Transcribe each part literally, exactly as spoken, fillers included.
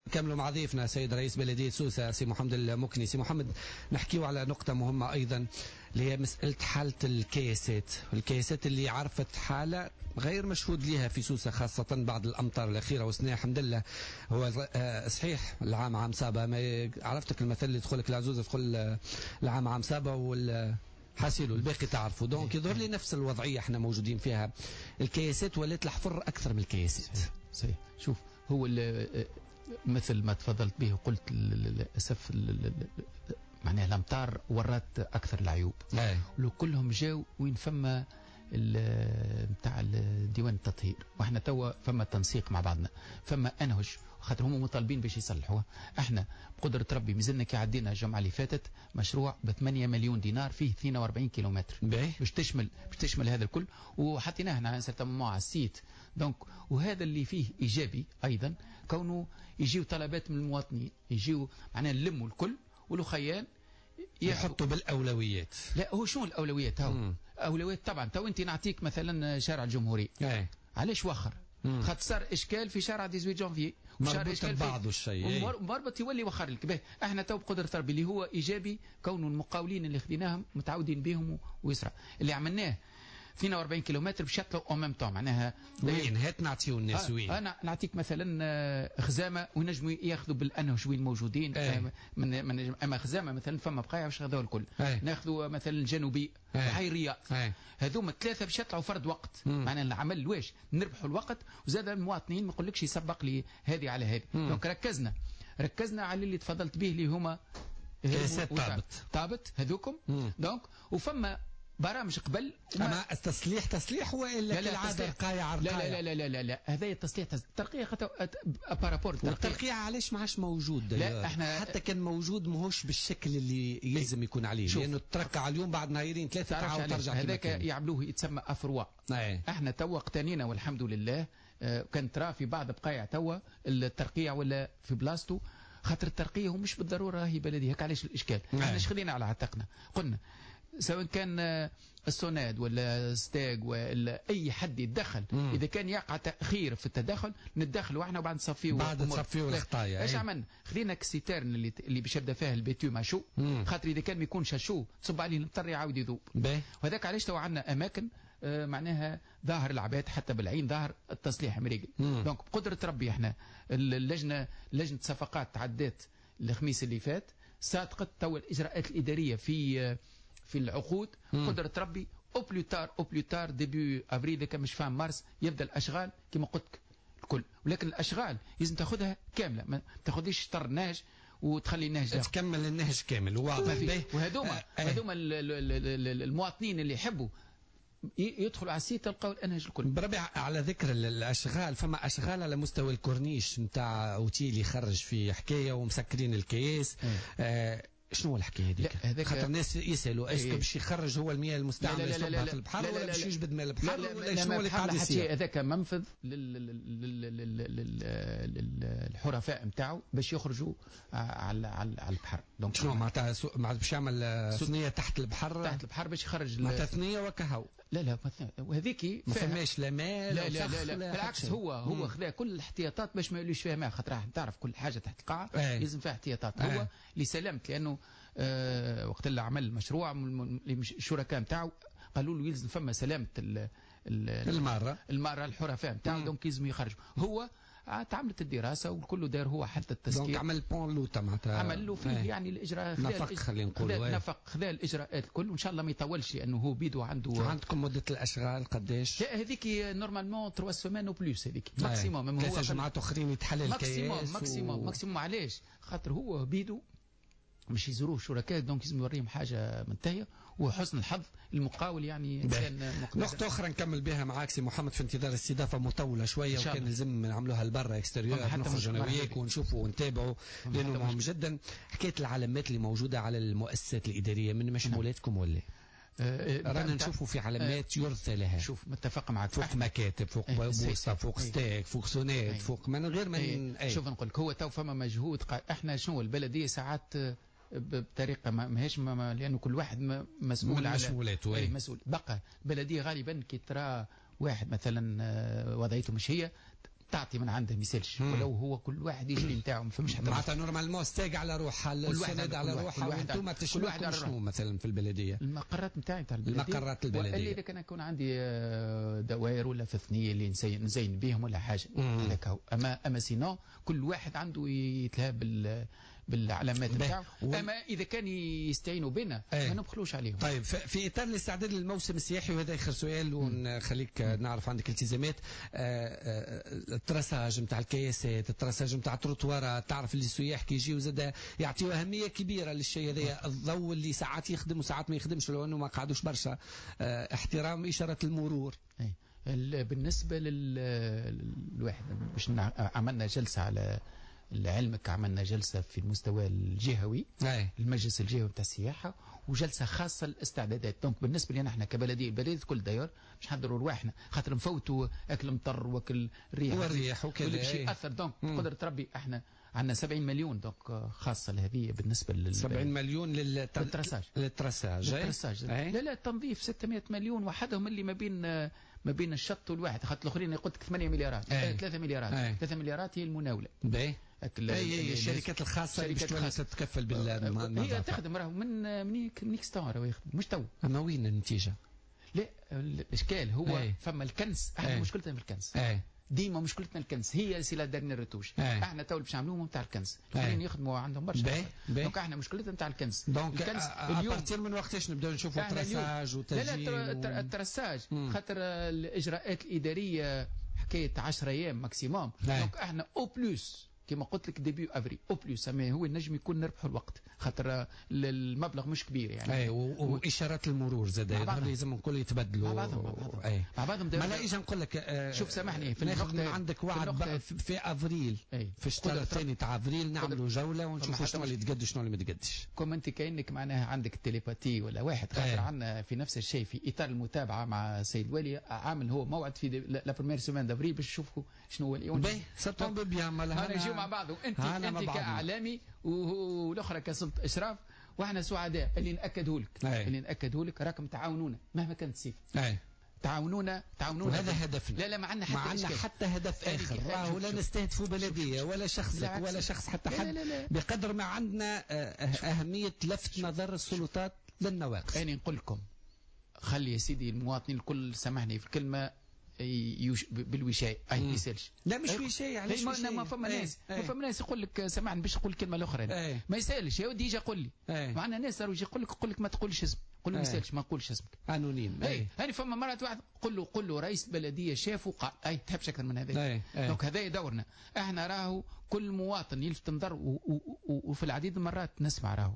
كملوا مع ضيفنا سيد رئيس بلدية سوسة سي محمد المكني. سي محمد، نحكيوا على نقطة مهمة أيضا اللي هي مسألة حالة الكياسات، الكياسات اللي عرفت حالة غير مشهود لها في سوسة خاصة بعد الأمطار الأخيرة وسنة الحمد لله. هو صحيح العام عام سابا، ما عرفتك المثل اللي يدخلك العزوز يدخل العام عام سابا وال حاسيلو الباقي تعرفوا. دونك يظهر لي نفس الوضعية احنا موجودين فيها، الكياسات ولات الحفر أكثر من الكياسات. صحيح. شوف، هو مثل ما تفضلت به وقلت للأسف معناها الأمطار ورات أكثر العيوب. لو كلهم جاوا وين فما نتاع ديوان التطهير، واحنا توا فما تنسيق مع بعضنا، فما انهج خاطر هم مطالبين باش يصلحوها. احنا بقدره ربي مازلنا كي عدينا الجمعه اللي فاتت مشروع ب ثمانية مليون دينار فيه اثنين وأربعين كيلومتر باش تشمل باش تشمل هذا الكل، وحطيناه على سيرتامون على السيت. دونك وهذا اللي فيه ايجابي ايضا، كونه يجيو طلبات من المواطنين، يجيو معناها نلموا الكل والخيال يحطوا بالأولويات. لا، هو شنو الأولويات؟ هو أولويات طبعا. تو أنت نعطيك مثلا شارع الجمهورية، أي. علاش وخر؟ خاطر صار إشكال في شارع ثمانية عشر جانفي، مربوط ببعض الشيء، مربط يولي وخر لك به. احنا تو بقدرة ربي اللي هو إيجابي، كون المقاولين اللي خديناهم متعودين بهم ويسرع اللي عملناه اثنين وأربعين كيلومتر بشكل او ميم طون. معناها وين هات نعطيو الناس وين؟ انا نعطيك مثلا خزامه ونجموا ياخذوا بالانهج وين موجودين. أي. من من اما خزامه مثلا فما بقايا واش هذول الكل. ناخذوا مثلا الجنوبي وحي الرياض، هذوما ثلاثه باش يطلعوا فرد وقت. معناها العمل واش نربحوا الوقت، وزاد المواطنين ما يقولكش يسبق لي هذه على هذه. دونك ركزنا ركزنا على اللي تفضلت به اللي هما كاسات طابت طابت هذوكم. دونك وفما برامج قبل. اما التصليح تصليح والا كالعاده رقايه رقايه؟ لا لا لا لا لا هذا التصليح الترقيع بارابور الترقيع علاش ما عادش موجود؟ لا احنا حتى كان موجود ماهوش بالشكل اللي يلزم يكون عليه، لانه ترقع اليوم بعد نهارين ثلاثه تعاود ترجع. هذاك يعملوه يتسمى افروا. احنا توا اقتنينا والحمد لله. كان ترى في بعض بقايع توا الترقيع ولا في بلاصتو، خاطر الترقيع هو مش بالضروره هي بلديه. هيك علاش الاشكال؟ احنا ايش خذينا على عاتقنا؟ قلنا سواء كان السوناد ولا ستاج ولا اي حد يتدخل، مم. اذا كان يقع تاخير في التدخل نتدخلوا احنا وبعد نصفيو بعد نصفيو الخطايا. ايش عملنا؟ خذينا السيترن اللي اللي باش يبدا فيها البيتو ماشو، خاطر اذا كان ما يكونش شو تصب عليه المطر يعاود يذوب. وهذاك علاش تو عندنا اماكن آه معناها ظاهر العباد حتى بالعين ظاهر التصليح مريقل. دونك بقدره ربي احنا اللجنه لجنه صفقات تعدات الخميس اللي فات، صادقت تو الاجراءات الاداريه في في العقود. مم. قدرة ربي او بلوتار او بلوتار ديبي افريل اذا كان مش فاهم مارس يبدا الاشغال كما قلت لك الكل. ولكن الاشغال لازم تاخذها كامله، ما تاخذيش شطر نهج وتخلي النهج تكمل النهج كامل واضح به. وهذوما آه هذوما المواطنين اللي يحبوا يدخلوا على السيت تلقاو الانهج الكل. بربي على ذكر الاشغال، فما اشغال على مستوى الكورنيش نتاع اوتيل يخرج في حكايه ومسكرين الكياس. آه شنو الحكايه هذيك؟ خاطر الناس يسالوا اسكو باش يخرج هو المياه المستعمله يصبها في البحر ولا باش يجبد ماء البحر ولا شنو اللي قاعد يصير؟ هذاك منفذ للحرفاء نتاعو باش يخرجوا على على البحر. دونك شنو معناتها باش يعمل ثنيه تحت البحر؟ تحت البحر باش يخرج معناتها ثنيه وكهو. لا لا وهذيك ما فماش لا ماء لا لا لا, لا بالعكس هو هو خذا كل الاحتياطات باش ما يوليش فيها ماء، خاطر راح تعرف كل حاجه تحت القاع لازم فيها احتياطات. هو لسلامة، لانه آه وقت اللي عمل المشروع الشركاء نتاعو قالوا له يلزم فما سلامه الماره الماره الحرفاء نتاعو، دونك لازم يخرجوا. هو تعملت الدراسه والكل دار هو حتى التسكير. دونك عمل بون لوتا معناتها عمل له فيه يعني الاجراء نفق خلينا نقولوا نفق خذا الاجراءات الكل، وان شاء الله ما يطولش لانه هو بيدو عنده. عندكم مده الاشغال قداش؟ لا هذيك نورمالمون ثلاث سيمان او بلوس، هذيك ماكسيموم. ثلاث جماعات اخرين يتحل الكياس ماكسيموم ماكسيموم ماكسيموم. علاش؟ خاطر هو بيدو مش يزوروه شركاء، دونك لازم يوريهم حاجه منتهيه. وحسن الحظ المقاول يعني انسان مقدر. نقطه اخرى نكمل بها معاك سي محمد في انتظار استضافه مطوله شويه، وكان لازم نعملوها لبرا اكستيريور نخرج انا وياك ونشوفوا ونتابعوا لانه مهم جدا. حكايه العلامات اللي موجوده على المؤسسات الاداريه من مشمولاتكم ولا؟ رانا نشوفوا في علامات يرثى لها. شوف متفق معك، فوق مكاتب، فوق بوصه، فوق ستاك، فوق سونات، فوق من غير من أي. شوف نقول لك هو تو فما مجهود. احنا شنو البلديه ساعات بطريقه ما هيش لانه كل واحد مسؤول على مسؤولاته. اي مسؤول. بقى بلديه غالبا كي ترى واحد مثلا وضعيته مش هي تعطي من عنده ما يسالش، ولو هو كل واحد يشري نتاعو ما فهمش حتى معناتها نورمالمون ستاج على روحها، السند على روحها، وانتم تشنو شنو مثلا في البلديه المقرات نتاعي تاع البلديه، المقرات البلديه اللي اذا كان يكون عندي دوائر ولا في ثنيه اللي نزين, نزين بهم ولا حاجه هذاك هو. اما اما سينو كل واحد عنده يتلهى بال بالعلامات نتاعو، و... اما اذا كان يستعينوا بنا ايه. ما نبخلوش عليهم. طيب في اطار الاستعداد للموسم السياحي، وهذا اخر سؤال ونخليك نعرف عندك التزامات، التراساج نتاع الكياسات، التراساج نتاع التروتوارات، تعرف اللي السياح كي يجيو زاد يعطيو اهميه كبيره للشيء هذايا، الضوء اللي ساعات يخدم وساعات ما يخدمش لو انه ما قعدوش برشا، احترام اشاره المرور. ايه. بالنسبه للواحد باش عملنا جلسه على لعلمك، عملنا جلسة في المستوى الجهوي أي. المجلس الجهوي بتاع السياحة، وجلسة خاصة للاستعدادات. دونك بالنسبة لنا احنا كبلدية، البلدية كل داير مش نحضروا رواحنا خاطر نفوتوا اكل مطر واكل ريح والريح وكذا باش ياثر. دونك قدرة ربي احنا عندنا سبعين مليون دونك خاصة لهذه بالنسبة لل سبعين مليون للتراساج للتراساج للتراساج لا لا التنظيف ستمائة مليون وحدهم اللي ما بين ما بين الشط والواحد، خاطر الاخرين يقول لك ثمانية مليارات ثلاثة مليارات ثلاثة مليارات هي المناولة. باهي اي الشركات الخاصه اللي باش تتكفل بالنظافه، هي تخدم راهو من من نيكستار راهو يخدم مش تو. اما وين النتيجه؟ لا الاشكال هو أي. فما الكنس، احنا أي. مشكلتنا في الكنس أي. ديما مشكلتنا الكنس هي سي لا دارني ريتوش. احنا تو باش نعملوهم نتاع الكنس الاخرين يخدموا عندهم برشا، دونك احنا مشكلتنا نتاع الكنس. دونك الكنس اليوم بارتير من وقتاش نبداو نشوفوا تراساج وتسجيل؟ لا لا التراساج خاطر الاجراءات الاداريه حكايه عشرة ايام ماكسيموم، دونك احنا او بلوس كما قلت لك ديبيو افري او بلوس، اما هو النجم يكون نربحوا الوقت خاطر المبلغ مش كبير يعني. اي واشارات المرور زاد لازم الكل يتبدلوا مع بعضهم مع بعضهم اي مع بعضهم. ما لا اجي نقول لك آه شوف سامحني في ناخذ من عندك وعد في, في افريل أي. في الشهر الثاني تاع افريل نعملوا جوله ونشوفوا شنو اللي تقدش شنو اللي ما تقدش. كم انت كانك معناها عندك التليباتي ولا واحد خاطر عندنا في نفس الشيء في اطار المتابعه مع السيد الوالي عامل هو موعد في لا بريمير سيمين دافريل باش نشوفوا شنو هو اليوم. باهي سبتمبر بيان مالها نجيو مع بعض انت انت كاعلامي والاخرى كسلطه اشراف، واحنا سعداء اللي ناكده لك اللي ناكده لك راكم تعاونونا مهما كانت الصفه. تعاونونا تعاونونا وهذا هدفنا. لا لا ما عندنا حتى ما عندنا حتى هدف اخر، راهو لا نستهدفوا بلديه ولا شخصك ولا شخص حتى حد، لا لا لا. بقدر ما عندنا اهميه لفت نظر السلطات للنواقص. انا نقول لكم خلي يا سيدي المواطنين الكل سامحني في الكلمه يوش بالوشاي اي ما يسالش. لا مش وشاي علاش ما, ما فما ناس ما فما ناس يقول لك سامحني باش نقول الكلمه الاخرى ما يسالش يا ودي يجي يقول لي معنا ناس راهو يجي يقول لك يقول لك ما تقولش اسمك، قول له ما يسالش ما نقولش اسمك انونيم. اي هاني فما مرات واحد قول له قول له رئيس بلديه شاف وقع اي تحبش اكثر من هذا. دونك هذا دورنا احنا راهو كل مواطن يلفت نظر وفي العديد من المرات نسمع راهو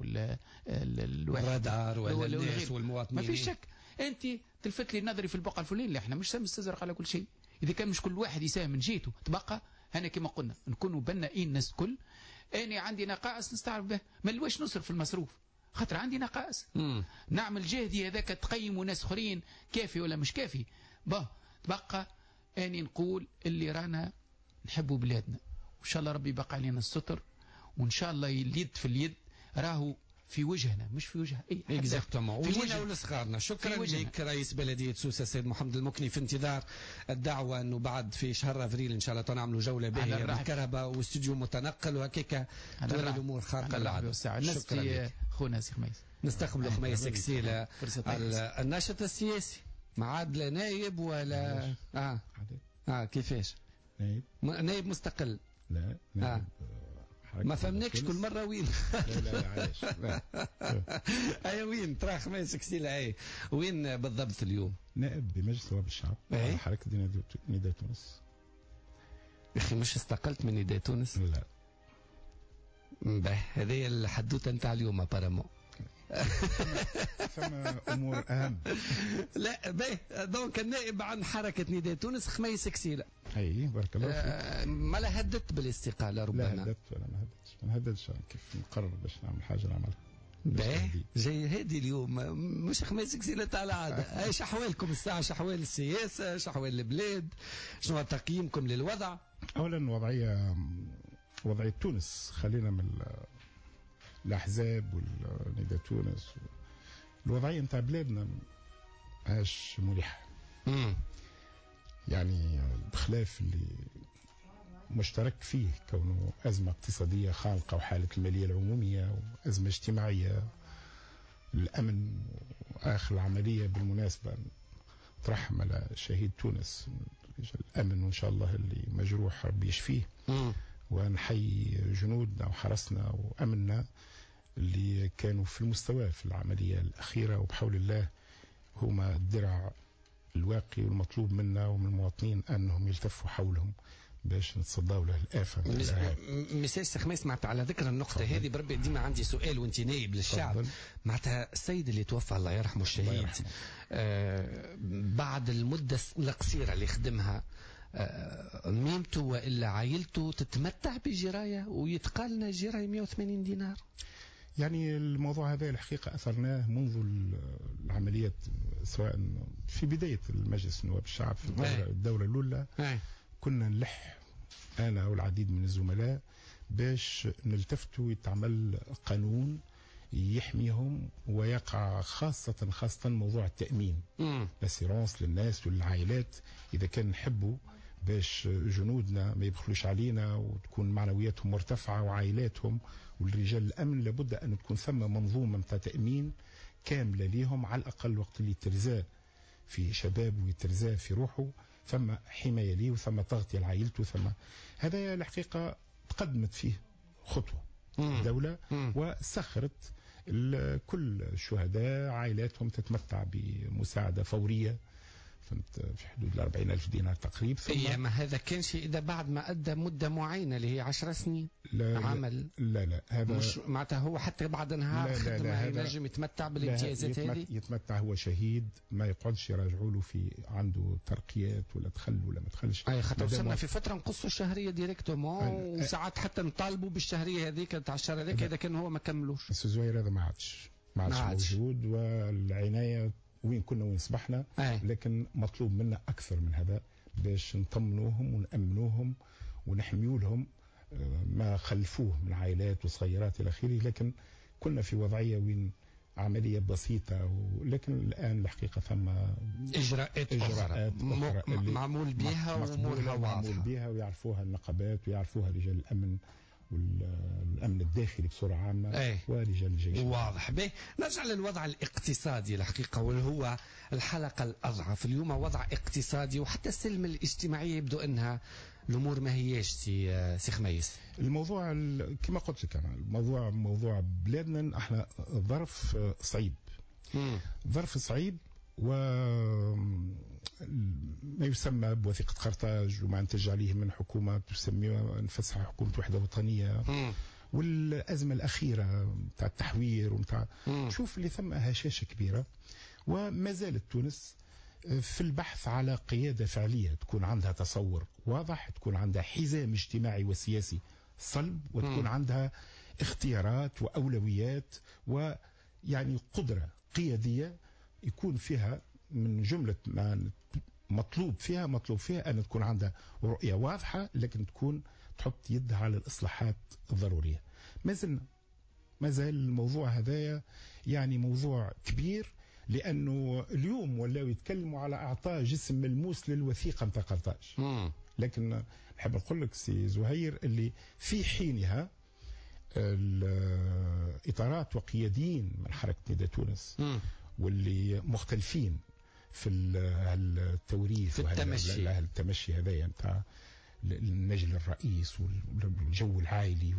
الرادار ولا الناس والمواطنين ما فيش شك. انت تلفت لي نظري في البقعه الفلانيه اللي احنا مش سام استزرق على كل شيء، اذا كان مش كل واحد يساهم من جهته تبقى هنا كما قلنا نكونوا بنائين الناس الكل. اني عندي نقائص نستعرف به ما نلواش نصرف في المصروف خاطر عندي نقائص، نعمل جهدي هذاك تقيموا ناس اخرين كافي ولا مش كافي. با تبقى اني نقول اللي رانا نحبوا بلادنا وان شاء الله ربي يبقى علينا الستر، وان شاء الله اليد في اليد راهو في وجهنا مش في وجه اي حد. اكزاكتومون ولينا ولصغارنا. شكرا لك رئيس بلديه سوسه سيد محمد المكني، في انتظار الدعوه انه بعد في شهر افريل ان شاء الله نعملوا جوله باهيه بالكهرباء واستوديو متنقل وهكاك تولي الامور خارقه للعاده. شكرا لك خونا سي خميس. نستقبل خميس كسيله الناشط السياسي معاد لا نايب ولا اه اه كيفاش نايب نايب مستقل؟ لا نايب آه. ما فهمناكش كل مرة وين. لا لا علاش لا اي وين ترى خميس كسيلة اي وين بالضبط اليوم؟ نائب بمجلس نواب الشعب على حركة نداء تونس. يا اخي مش استقلت من نداء تونس؟ لا به هذه الحدوته نتاع اليوم ابارامون. ثم امور اهم. لا باهي دونك النائب عن حركه نداء تونس خميس كسيله. اي بارك الله فيك. آه ما لا هددت بالاستقاله ربما؟ لا هددت ولا ما هددتش ما هددتش كيف نقرر باش نعمل حاجه نعملها. باهي جاي هادي اليوم مش خميس كسيله تاع العاده. ايش احوالكم الساعه؟ ايش احوال السياسه؟ ايش احوال البلاد؟ شنو تقييمكم للوضع؟ اولا وضعيه وضعيه تونس خلينا من الأحزاب والنداء تونس، الوضعية نتاع بلادنا عاش مريحة. يعني بخلاف اللي مشترك فيه، كونه أزمة اقتصادية خانقة وحالة المالية العمومية وأزمة اجتماعية. الأمن، وآخر العملية بالمناسبة ترحم على شهيد تونس الأمن، وإن شاء الله اللي مجروح ربي يشفيه، ونحيي جنودنا وحرسنا وأمننا اللي كانوا في المستوى في العملية الأخيرة، وبحول الله هما الدرع الواقي والمطلوب منا ومن المواطنين أنهم يلتفوا حولهم باش نتصداو له الآفة. مساء خميس، معناتها على ذكر النقطة هذه بربي ديما عندي سؤال وانت نايب للشعب. معناتها السيد اللي توفى الله يرحمه الشهيد، الله يرحمه. آه بعد المدة القصيرة اللي خدمها، آه ميمته وإلا عائلته تتمتع بجراية ويتقالنا جراية مئة وثمانين دينار؟ يعني الموضوع هذا الحقيقة أثرناه منذ العمليات، سواء في بداية المجلس النواب الشعب في الدورة, الدورة الأولى. كنا نلح أنا والعديد من الزملاء باش نلتفتوا يتعمل قانون يحميهم ويقع، خاصة خاصة موضوع التأمين، الاسيرونس للناس والعائلات. إذا كان نحبوا باش جنودنا ما يبخلوش علينا وتكون معنوياتهم مرتفعة وعائلاتهم والرجال الأمن، لابد أن تكون ثم منظومة متاع تأمين كاملة ليهم، على الأقل وقت اللي ترزاه في شباب ويترزاه في روحه ثم حماية ليه وثم تغطية لعائلته. ثم هذا الحقيقة تقدمت فيه خطوة الدولة وسخرت كل الشهداء عائلاتهم تتمتع بمساعدة فورية في حدود الأربعين ألف دينار تقريبا. إيه، ما هذا كان شيء إذا بعد ما أدى مدة معينة اللي هي عشر سنين لا عمل. لا لا هذا مش معناتها هو حتى بعد نهار خدمة ينجم يتمتع بالامتيازات هذه. يتمتع هو شهيد، ما يقعدش يراجعوا له في عنده ترقيات ولا دخل ولا ما دخلش. أي خاطر وصلنا في فترة نقصوا الشهرية ديريكتومون، وساعات حتى نطالبوا بالشهرية هذيك تاع الشهر هذاك إذا كان هو ما كملوش. بس الزوير هذا ما عادش ما عادش موجود، والعناية وين كنا وين صبحنا. أي. لكن مطلوب منا أكثر من هذا باش نطمنوهم ونأمنوهم ونحميوا لهم ما خلفوه من عائلات وصغيرات إلى آخره. لكن كنا في وضعية وين عملية بسيطة، ولكن الآن الحقيقة ثم إجراءات, إجراءات أخرى, أخرى معمول بها وأمورها معمول بها ويعرفوها النقابات ويعرفوها رجال الأمن والأمن الداخلي بصورة عامة. أيه. ورجال الجيش. واضح. به نرجع للوضع الاقتصادي الحقيقة، واللي هو الحلقة الأضعف اليوم، وضع اقتصادي وحتى السلم الاجتماعي يبدو أنها الأمور ما هيش سي, سي خميس. الموضوع كما قلت لك أنا، الموضوع موضوع بلادنا احنا ظرف صعيب. مم. ظرف صعيب، وما يسمى بوثيقة قرطاج وما انتج عليه من حكومة تسميها نفسها حكومة وحدة وطنية. مم. والأزمة الأخيرة متاع التحوير ومتاع شوف اللي ثم هشاشة كبيرة. وما زالت تونس في البحث على قيادة فعلية تكون عندها تصور واضح، تكون عندها حزام اجتماعي وسياسي صلب، وتكون م. عندها اختيارات وأولويات ويعني قدرة قيادية يكون فيها من جملة ما مطلوب فيها مطلوب فيها أن تكون عندها رؤية واضحة، لكن تكون تحط يدها على الإصلاحات الضرورية. ما زلنا ما زال الموضوع هذايا يعني موضوع كبير، لأنه اليوم ولاو يتكلموا على إعطاء جسم ملموس للوثيقة متاع قرطاج. لكن نحب نقول لك سي زهير اللي في حينها الإطارات وقياديين من حركة نداء تونس م. واللي مختلفين في التوريث التمشي التمشي هذايا نتاع النجل الرئيس والجو العائلي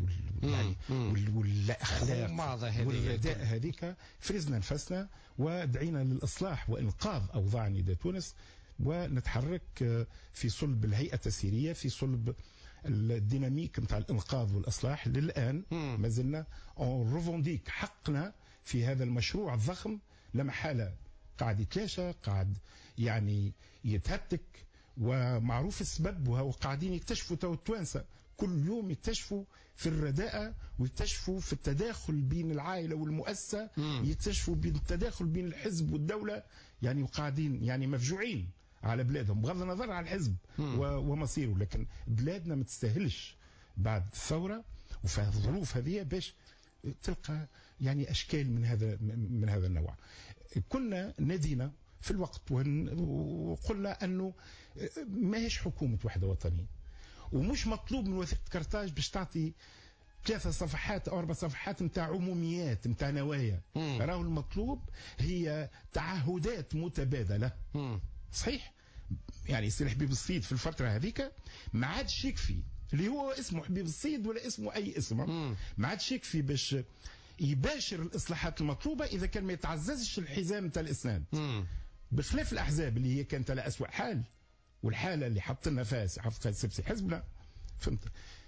والأخلاق والرداء هذيك، فرزنا نفسنا ودعينا للإصلاح وإنقاذ أوضاع نداء تونس، ونتحرك في صلب الهيئة التسييرية، في صلب الديناميك متاع الإنقاذ والإصلاح. للآن ما زلنا نرفونديك حقنا في هذا المشروع الضخم، لا محالة قاعد يتلاشى، قاعد يعني يتهتك، ومعروف السبب، وهو قاعدين يكتشفوا تو التوانسة كل يوم يكتشفوا في الرداءة، ويكتشفوا في التداخل بين العائلة والمؤسسة، يكتشفوا بين التداخل بين الحزب والدولة، يعني وقاعدين يعني مفجوعين على بلادهم بغض النظر عن الحزب ومصيره. لكن بلادنا ما تستاهلش بعد الثورة وفي الظروف هذه باش تلقى يعني أشكال من هذا من هذا النوع. كنا نادينا في الوقت وقلنا أنه ما هيش حكومة وحدة وطنية، ومش مطلوب من وثيقه كرتاج باش تعطي ثلاثة صفحات أو أربع صفحات نتاع عموميات نتاع نوايا. راهو المطلوب هي تعهدات متبادلة. مم. صحيح، يعني سي حبيب الصيد في الفترة هذيك ما عادش يكفي اللي هو اسمه حبيب الصيد ولا اسمه أي اسم، ما عادش يكفي باش يباشر الإصلاحات المطلوبة إذا كان ما يتعززش الحزام نتاع الإسناد. مم. بخلاف الأحزاب اللي هي كانت على أسوأ حال، والحالة اللي حط لنا فيها حفظ قائد السبسي حزبنا، فهمت؟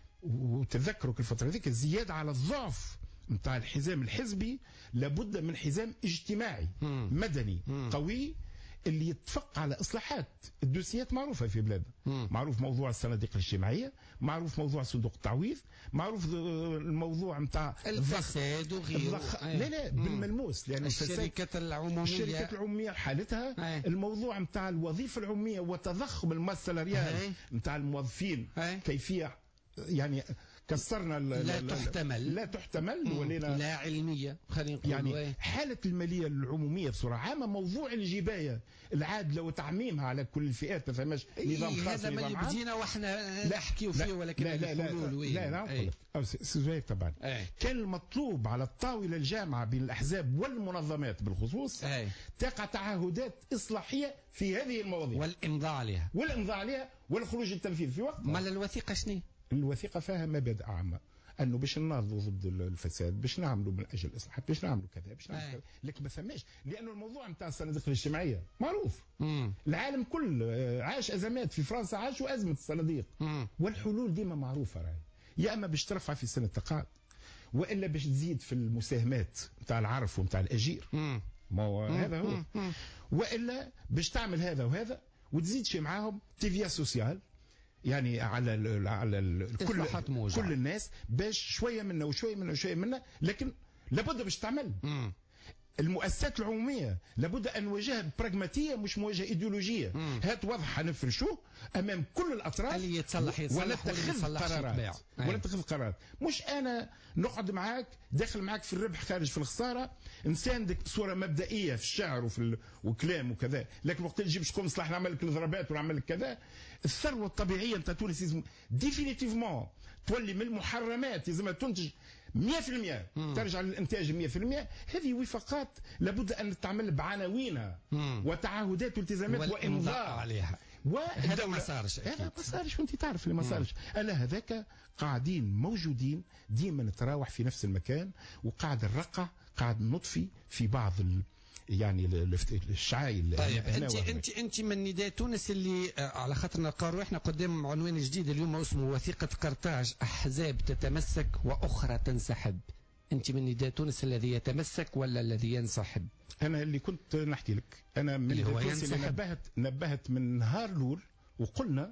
وتذكروا كل الفترة ذيك الزيادة على الضعف نتاع الحزام الحزبي، لابد من حزام اجتماعي مم. مدني مم. قوي اللي يتفق على اصلاحات. الدوسيات معروفه في بلادنا، معروف موضوع الصناديق الاجتماعيه، معروف موضوع صندوق التعويض، معروف الموضوع نتاع الفساد وغيره. لا لا بالملموس، لان الشركات العموميه الشركات العموميه حالتها أي. الموضوع نتاع الوظيفه العموميه وتضخم الماس سالاريال نتاع الموظفين أي. كيفيه يعني كسرنا لا تحتمل لا تحتمل ولينا لا علميه خلينا نقول يعني حاله الماليه العموميه بصوره عامه موضوع الجبايه العادله وتعميمها على كل الفئات، ما فماش نظام خاص. هذا ما بدينا واحنا نحكيو فيه ولكن لا لا لا لا لا لا سجاير طبعا أي. كان المطلوب على الطاوله الجامعه بين الاحزاب والمنظمات بالخصوص أي. تقع تعهدات اصلاحيه في هذه المواضيع والامضاء عليها والامضاء عليها والخروج التنفيذ في وقتها. ما الوثيقه شنو؟ الوثيقه فيها مبادئ عامه انه باش نناضلوا ضد الفساد، باش نعملوا من اجل الاصلاحات، باش نعملوا كذا باش نعملوا كذا، لكن ما ثماش، لانه الموضوع نتاع الصناديق الاجتماعيه معروف. مم. العالم كل عاش ازمات، في فرنسا عاشوا ازمه الصناديق. مم. والحلول ديما معروفه راهي، يا اما باش ترفع في سن التقاعد، والا باش تزيد في المساهمات نتاع العرف ونتاع الاجير. مم. ما هو هذا هو. مم. والا باش تعمل هذا وهذا وتزيد شي معاهم تيفيا سوسيال، يعني على ال على ال كل كل الناس، باش شويه منا وشويه منا وشويه منا، لكن لابد باش تعمل. مم. المؤسسات العموميه لابد ان نواجهها براغماتيه مش مواجهه ايديولوجيه. مم. هات واضحه نفرشوه امام كل الاطراف اللي يتصلح يتصلح ونتخذ قرارات ونتخذ قرارات، مش انا نقعد معاك داخل معاك في الربح خارج في الخساره، نساندك بصوره مبدئيه في الشعر وفي الكلام وكذا، لكن وقت اللي تجيب شكون مصلح نعمل لك الضربات ونعمل لك كذا. الثروه الطبيعيه نتاع تونس لازم ديفينيتيفمون تولي من المحرمات، لازم تنتج مئة في المئة، ترجع للانتاج مئة في المئة. هذه وفاقات لابد ان تعمل بعناوينها وتعهدات والتزامات وامضاء عليها. وهذا ما صارش، هذا ما صارش، وانت تعرف اللي ما صارش. الا هذاك قاعدين موجودين ديما نتراوح في نفس المكان، وقاعد الرقع قاعد نطفي في بعض ال يعني الشعايل. طيب انت انت انت من نداء تونس اللي على خاطر نلقاو روحنا قدام عنوان جديد اليوم اسمه وثيقه قرطاج، احزاب تتمسك واخرى تنسحب. انت من نداء تونس الذي يتمسك ولا الذي ينسحب؟ انا اللي كنت نحكي لك، انا من تونس اللي نبهت نبهت من نهار الاول، وقلنا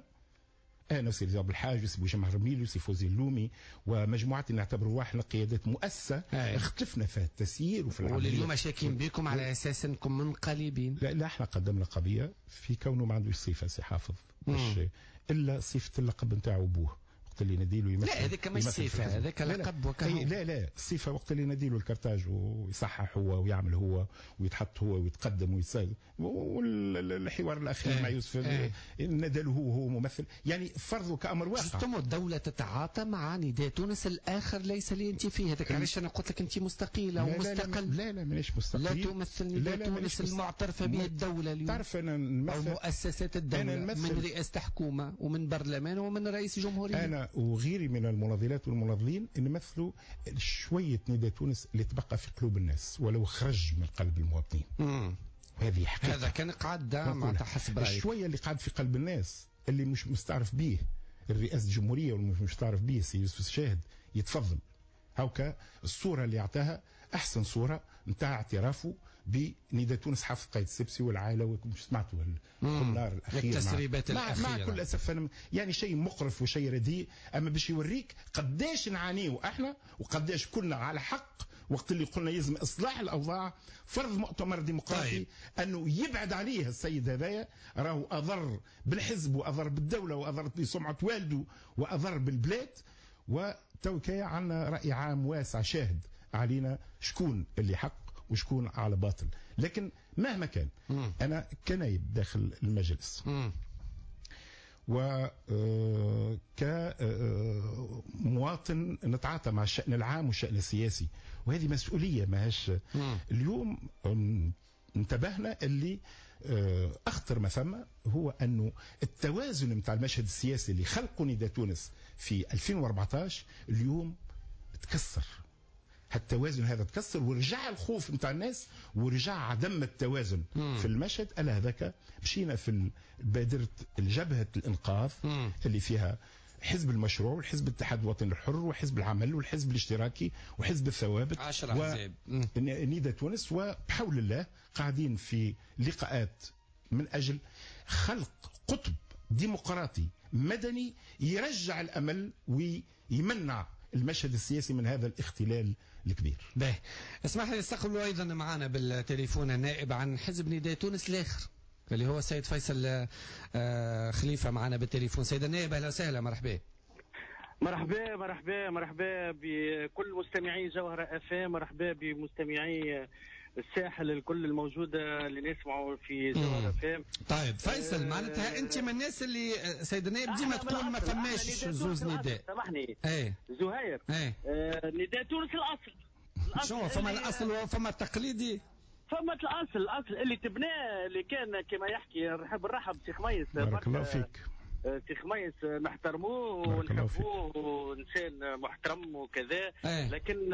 انا وسي رضا بالحاج وسي بوجمع رميل وسي فوزي اللومي ومجموعه نعتبر واحد قيادات مؤسسه اختلفنا في التسيير وفي العمليه، واليوم شاكين بكم على اساس انكم منقلبين. لا, لا احنا قدمنا قضيه في كونه ما عندوش صفه سي حافظ الا صفه اللقب نتاعو ابوه وقت اللي نديله يمثل. لا هذاك مش صفه، هذاك لقب وكهو. لا لا الصفه وقت اللي نديله الكرتاج ويصحح هو ويعمل هو ويتحط هو ويتقدم ويسال، والحوار الاخير مع يوسف نداله هو هو ممثل، يعني فرضه كامر واقع. ثم الدوله تتعاطى مع نداء تونس الاخر ليس لي انت فيه، هذاك علاش انا قلت لك انت مستقيله ومستقل. لا لا مانيش مستقيل، لا تمثل نداء تونس المعترفه به الدوله اليوم. تعرف انا نمثل او مؤسسات الدوله من رئاسه حكومه ومن برلمان ومن رئيس جمهوريه. انا وغيري من المناضلات والمناضلين نمثلوا شويه نداء تونس اللي تبقى في قلوب الناس ولو خرج من قلب المواطنين. امم وهذه حقيقه. هذا كان قاعد مع حسب رايك. شويه اللي قاعد في قلب الناس اللي مش مستعرف به الرئاسه الجمهوريه والمش مستعرف به سي يوسف الشاهد يتفضل. هاكا الصوره اللي اعطاها احسن صوره نتاع اعترافه بنداء تونس حافظ قائد السبسي والعائله، وكم سمعتوا النار الاخير التسريبات مع, الاخيره مع كل اسف يعني شيء مقرف وشيء رديء، اما باش يوريك قداش نعانيو احنا وقداش كنا على حق وقت اللي قلنا يلزم اصلاح الاوضاع. فرض مؤتمر ديمقراطي طيب. انه يبعد عليه السيد هذايا، راهو اضر بالحزب واضر بالدوله واضر بسمعه والده واضر بالبلاد. وتوكي عنا راي عام واسع شاهد علينا شكون اللي حق وشكون على باطل. لكن مهما كان مم. انا كنايب داخل المجلس مم. وكمواطن نتعاطى مع الشأن العام والشأن السياسي، وهذه مسؤولية ماهاش. اليوم انتبهنا اللي أخطر ما ثم هو أنه التوازن متاع المشهد السياسي اللي خلقه نداء تونس في ألفين وأربعة عشر اليوم تكسر. التوازن هذا تكسر ورجع الخوف متاع الناس ورجع عدم التوازن مم. في المشهد. ألا هذاك مشينا في بادرة الجبهة الإنقاذ مم. اللي فيها حزب المشروع والحزب الاتحاد الوطني الحر وحزب العمل والحزب الاشتراكي وحزب الثوابت ونداء تونس، وبحول الله قاعدين في لقاءات من أجل خلق قطب ديمقراطي مدني يرجع الأمل ويمنع المشهد السياسي من هذا الاختلال الكبير. باهي، اسمح لي استقبلوا ايضا معنا بالتليفون النائب عن حزب نداء تونس الاخر اللي هو السيد فيصل خليفه معنا بالتليفون. سيد النائب اهلا وسهلا، مرحبا. مرحبا مرحبا مرحبا بكل مستمعي جوهرة اف ام، مرحبا بمستمعي الساحل الكل الموجودة اللي نسمعوا في جوهرة اف ام. طيب فيصل، آه معناتها انت من الناس اللي سيد النائب ديما تقول ما فماش زوز نداء. سامحني ايه زهير، ايه آه نداء تونس الاصل. شنو فما الاصل وفما التقليدي؟ فما الاصل الاصل اللي تبناه اللي كان كما يحكي نحب نرحب سي خميس. بارك الله فيك. سي خميس نحترموه ونحبوه وانسان محترم وكذا، أيه. لكن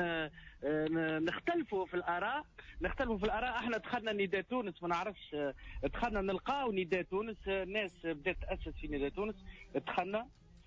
نختلفوا في الاراء نختلفوا في الاراء. احنا دخلنا نداء تونس ما نعرفش، دخلنا نلقاو نداء تونس، الناس بدات تاسس في نداء تونس، دخلنا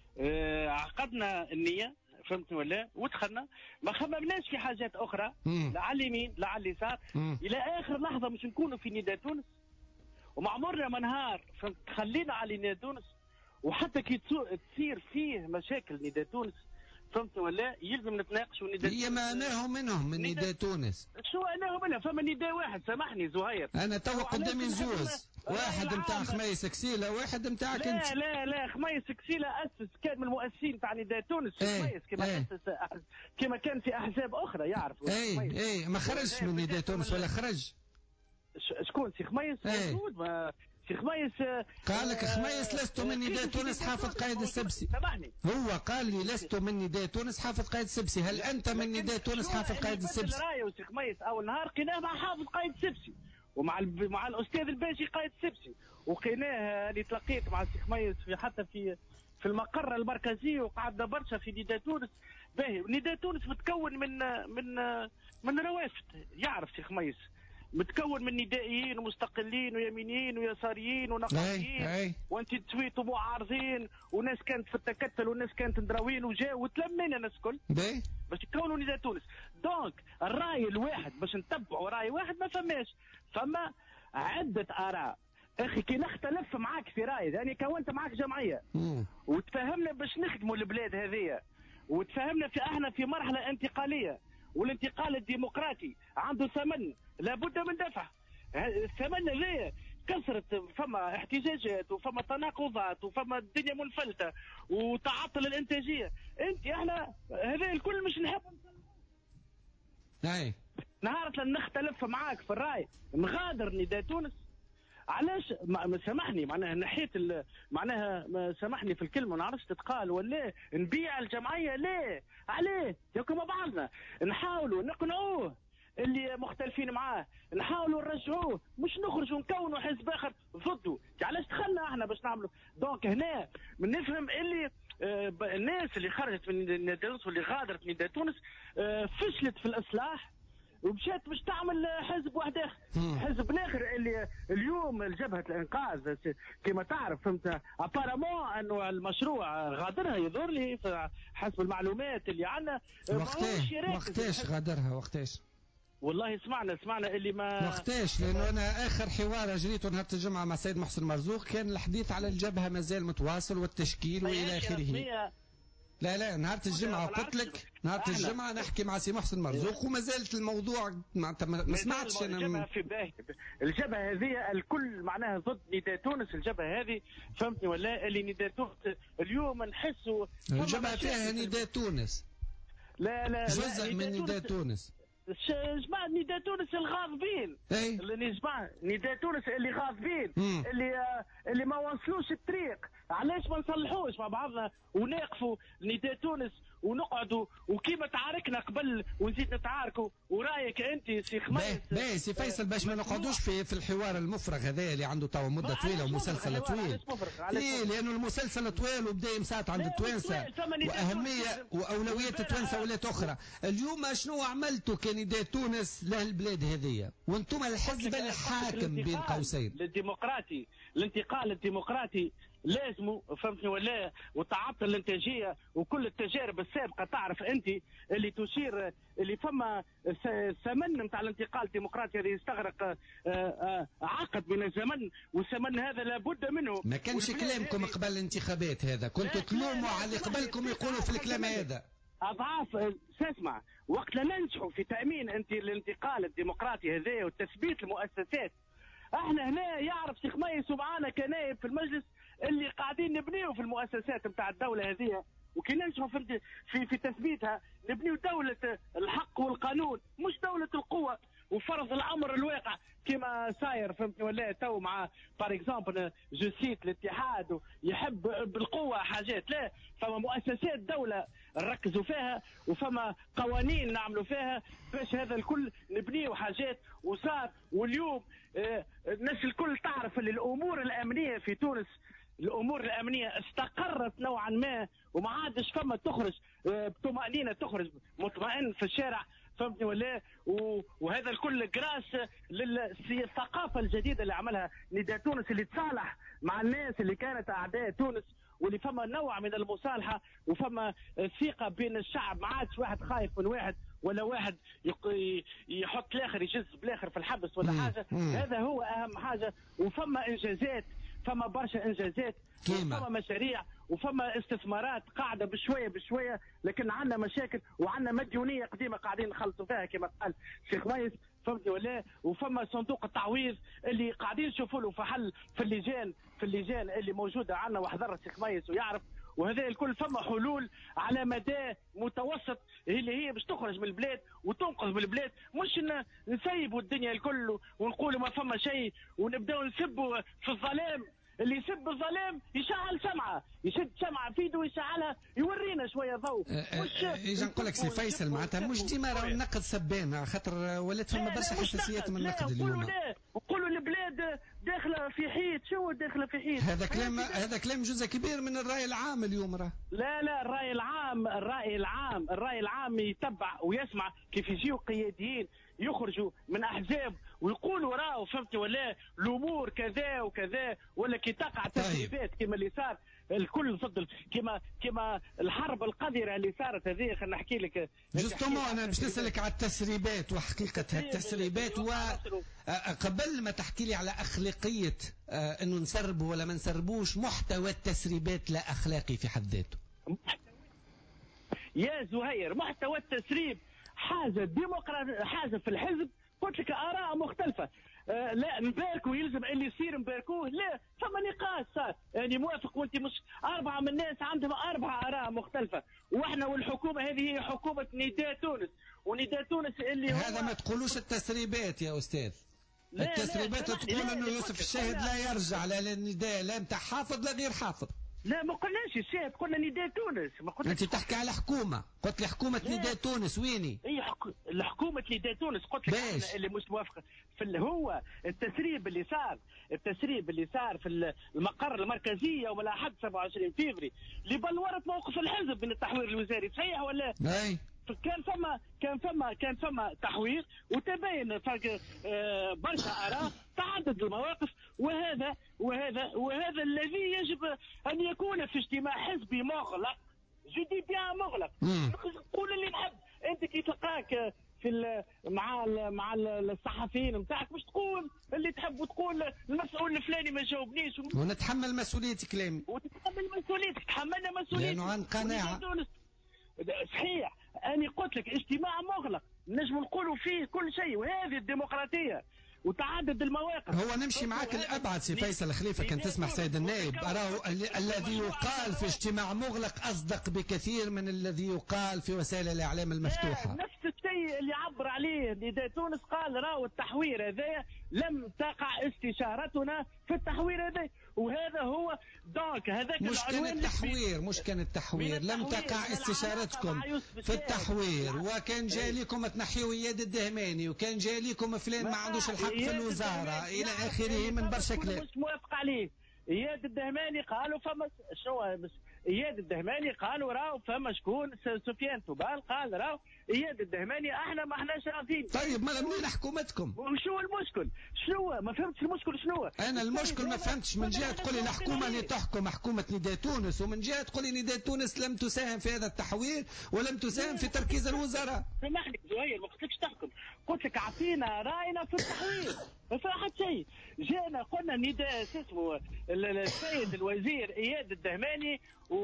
عقدنا النيه، فهمت ولا؟ ودخلنا ما خممناش في حاجات اخرى، لا على اليمين لا على اليسار، الى اخر لحظه مش نكونوا في نداء تونس وما عمرنا ما نهار فهمت خلينا على نداء تونس. وحتى كي تصير فيه مشاكل نداء تونس فهمت ولا يلزم نتناقشوا نداء. هي معناهم منهم من نداء تونس. شو معناهم منهم؟ فما نداء واحد، سامحني زهير، انا تو قدامي زوز، واحد نتاع خميس كسيله واحد نتاعك انت. لا لا لا خميس كسيله اسس، كان من المؤسسين تاع نداء تونس. ايه خميس كما ايه اسس كما كان في احزاب اخرى يعرف. اي اي ما خرجش من نداء تونس ولا خرج؟ شكون سي خميس؟ موجود ما سي خميس قال لك خميس لست من نداء تونس حافظ قائد السبسي. سامحني، هو قال لي لست من نداء تونس حافظ قائد السبسي. هل انت من نداء تونس حافظ قائد السبسي؟ رايه سي خميس اول نهار قيناه مع حافظ قائد السبسي ومع مع الاستاذ الباجي قائد السبسي، وقيناه اللي تلقيت مع سي خميس في حتى في في المقر المركزي، وقعدنا برشا في نداء تونس. باهي نداء تونس متكون من من من روافد، يعرف سي خميس، متكون من ندائيين ومستقلين ويمينيين ويساريين ونقابيين وانت تسويت ومعارضين، وناس كانت في التكتل وناس كانت ندراوين وجاء وتلمينا الناس الكل باش يكونوا نداء تونس. دونك الراي الواحد باش نتبعوا راي واحد ما فماش، فما عده اراء. اخي كي نختلف معاك في راي، يعني كونت معاك جمعيه وتفاهمنا باش نخدموا البلاد هذه، وتفاهمنا في احنا في مرحله انتقاليه، والانتقال الديمقراطي عنده ثمن لابد من دفعه. الثمن هذا كثرت، فما احتجاجات وفما تناقضات وفما الدنيا منفلته وتعطل الانتاجيه. انت احنا هذا الكل مش نحب اي نهار نختلف معاك في الراي نغادر نداء تونس. علاش؟ سامحني معناها نحيت معناها سامحني في الكلمه ما نعرفش تتقال ولا نبيع الجمعيه. ليه؟ عليه؟ ياكم بعضنا نحاولوا نقنعوه اللي مختلفين معاه، نحاولوا نرجعوه، مش نخرجوا نكونوا حزب اخر ضده. علاش دخلنا احنا باش نعملوا؟ دونك هنا نفهم اللي آه الناس اللي خرجت من نداء تونس واللي غادرت نداء تونس آه فشلت في الاصلاح ومشات باش تعمل حزب واحد اخر، حزب الاخر اللي اليوم جبهه الانقاذ كما تعرف فهمت ابارامون انه المشروع غادرها يظهر لي حسب المعلومات اللي عندنا. وقتاش وقتاش غادرها وقتاش؟ والله سمعنا سمعنا اللي ما وقتاش، لانه انا اخر حوار جريته نهار الجمعه مع السيد محسن مرزوق كان الحديث على الجبهه مازال متواصل والتشكيل والى اخره. لا لا نهار الجمعة قلت لك نهار الجمعة نحكي مع سي محسن مرزوق وما زالت الموضوع ما, ما سمعتش انا. الجبهة في باهي، الجبهة هذه الكل معناها ضد نداء تونس. الجبهة هذه فهمتني ولا؟ اللي نداء تونس اليوم نحسوا الجبهة فيها نداء تونس. لا لا جزء من نداء تونس. جماعة نداء تونس الغاضبين، اللي جماعة نداء تونس اللي غاضبين، اللي آه اللي ما وصلوش الطريق، علاش ما نصلحوش مع بعضنا ونقفوا نداء تونس ونقعدوا وكيما تعاركنا قبل ونزيد نتعاركوا. ورايك انت سي خميس باهي سي فيصل باش ما نقعدوش في في الحوار المفرغ هذا اللي عنده توا مده طويله ومسلسل طويل. ليه؟ لانه المسلسل طويل وبدا يمسات عند التوانسه واهميه واولويات التوانسه ولات اخرى. اليوم شنو عملتوا كنداء تونس لهالبلاد هذه وانتم الحزب الحاكم بين قوسين؟ الديمقراطي الانتقال الديمقراطي لازم فهمتني ولا؟ وتعطل الانتاجيه وكل التجارب السابقه تعرف انت اللي تشير اللي فما ثمن نتاع الانتقال الديمقراطي هذا يستغرق عقد من الزمن والثمن هذا لابد منه. ما كانش كلامكم قبل الانتخابات هذا كنتوا تلوموا على اللي قبلكم يقولوا في الكلام هذا. اضعاف تسمع وقت لا ننجحوا في تامين انت الانتقال الديمقراطي هذا وتثبيت المؤسسات. احنا هنا يعرف سي خميس ومعانا كنائب في المجلس اللي قاعدين نبنيو في المؤسسات نتاع الدوله هذه وكي ننجحوا في في في تثبيتها نبنيو دوله الحق والقانون مش دوله القوه وفرض الامر الواقع كما صاير فهمتني ولا؟ تو مع بار اكزومبل جو سيت الاتحاد يحب بالقوه حاجات. لا، فما مؤسسات دوله نركزوا فيها وفما قوانين نعملوا فيها باش هذا الكل نبنيو حاجات وصار. واليوم آه الناس الكل تعرف اللي الامور الامنيه في تونس الامور الامنيه استقرت نوعا ما وما عادش فما تخرج آه بطمانينه تخرج مطمئن في الشارع فهمتني ولا؟ وهذا الكل جراس للثقافه الجديده اللي عملها نداء تونس اللي تصالح مع الناس اللي كانت اعداء تونس واللي فما نوع من المصالحه وفما ثقه بين الشعب. ما عادش واحد خايف من واحد ولا واحد يحط الاخر يجز بالاخر في الحبس ولا حاجه. هذا هو اهم حاجه. وفما انجازات فما برشا انجازات وفما مشاريع وفما استثمارات قاعده بشويه بشويه لكن عندنا مشاكل وعندنا مديونيه قديمه قاعدين نخلصوا فيها كما قال شيخ خميس فهمتني ولا؟ وفما صندوق التعويض اللي قاعدين نشوفوا له في حل في اللجان في اللجان اللي موجوده عندنا وحضر شيخ خميس ويعرف. وهذا الكل فما حلول على مدى متوسط اللي هي باش تخرج من البلاد وتنقذ من البلاد مش نسيبوا الدنيا الكل ونقولوا ما فما شيء ونبداو نسبوا في الظلام. اللي يسب الظلام يشعل شمعه يشد شمعه في يده ويشعلها يورينا شويه ضوء. اجا نقول لك سي فيصل معناتها مش ديما راه النقد سبان خاطر ولات فما برشا حساسيات من النقد اليوم. لا نقولوا البلاد داخله في حيط. شو داخله في حيط؟ هذا كلام هذا كلام جزء كبير من الراي العام اليوم راه. لا لا الراي العام الراي العام الراي العام يتبع ويسمع كيف يجيو قياديين يخرجوا من احزاب ويقولوا راهو فهمتي ولا الامور كذا وكذا ولا كي تقع تسريبات كما اللي صار الكل ضد كما كما الحرب القذره اللي صارت هذه. خلينا نحكي لك جوستومون انا باش نسالك على التسريبات وحقيقه التسريبات وقبل ما تحكي لي على اخلاقيه انه نسربوا ولا ما نسربوش محتوى التسريبات لا اخلاقي في حد ذاته. يا زهير محتوى التسريب حاجه ديمقراطيه حاجه في الحزب قلت لك اراء مختلفه. آه لا نباركوا يلزم اللي يصير نباركوه. لا فما نقاش صار يعني موافق وانت مش اربعه من الناس عندهم اربعه اراء مختلفه واحنا والحكومه هذه هي حكومه نداء تونس ونداء تونس اللي هو هذا ما تقولوش التسريبات يا استاذ. لا التسريبات لا تقول انه يوسف الشاهد لا يرجع لا للنداء لا نتاع حافظ لا غير حافظ. لا ما قلناش الشاهد قلنا نداء تونس. ما قلت انت تحكي على حكومه قلت لي حكومه نداء تونس ويني؟ اي حك... الحكومه نداء تونس قلت لك اللي مش موافقه في اللي هو التسريب اللي صار التسريب اللي صار في المقر المركزيه يوم الاحد سبعة وعشرين فبراير اللي بلورت موقف الحزب من التحوير الوزاري. صحيح ولا؟ اي كان فما كان فما كان فما تحوير وتبين فرق آه برشا اراء تعدد المواقف وهذا وهذا وهذا الذي يجب ان يكون في اجتماع حزبي مغلق. جو دي بيان مغلق. قول اللي نحب انت كي تلقاك في مع مع الصحفيين نتاعك مش تقول اللي تحب وتقول المسؤول الفلاني ما جاوبنيش ونتحمل مسؤوليه كلامي وتتحمل مسؤوليتك تحملنا مسؤوليتك لانه عن قناعه. صحيح أنا قلت لك اجتماع مغلق نجم نقولوا فيه كل شيء وهذه الديمقراطية وتعدد المواقف. هو نمشي معك الأبعد سي فيصل خليفة كان تسمح سيد النائب أراه الذي يقال في اجتماع مغلق أصدق بكثير من الذي يقال في وسائل الإعلام المفتوحة. نفس الشيء الشيء اللي عبر عليه نداء تونس قال راهو التحوير هذا لم تقع استشارتنا في التحوير هذا، وهذا هو دونك هذاك مش كان التحوير مش كان التحوير لم تقع استشارتكم في التحوير، وكان جاليكم تنحيوا اياد الدهماني، وكان جاليكم فلان ما عندوش الحق في الوزاره الى اخره من برشا كلام. مش موافق عليه. اياد الدهماني قالوا فما شنو اياد الدهماني قالوا راهو فما شكون سفيان توبال قال راهو اياد الدهماني احنا ما احناش راضيين. طيب ما منين حكومتكم؟ وشو المشكل؟ شنو ما فهمتش المشكل شنو؟ انا المشكل ما فهمتش. من جهه تقول لي الحكومه اللي تحكم حكومه نداء تونس، ومن جهه تقول لي نداء تونس لم تساهم في هذا التحوير ولم تساهم في تركيز الوزراء. سامحني زهير ما قلتلكش تحكم، قلت لك اعطينا راينا في التحوير ما في حد شيء. جينا قلنا نداء اسمه السيد الوزير اياد الدهماني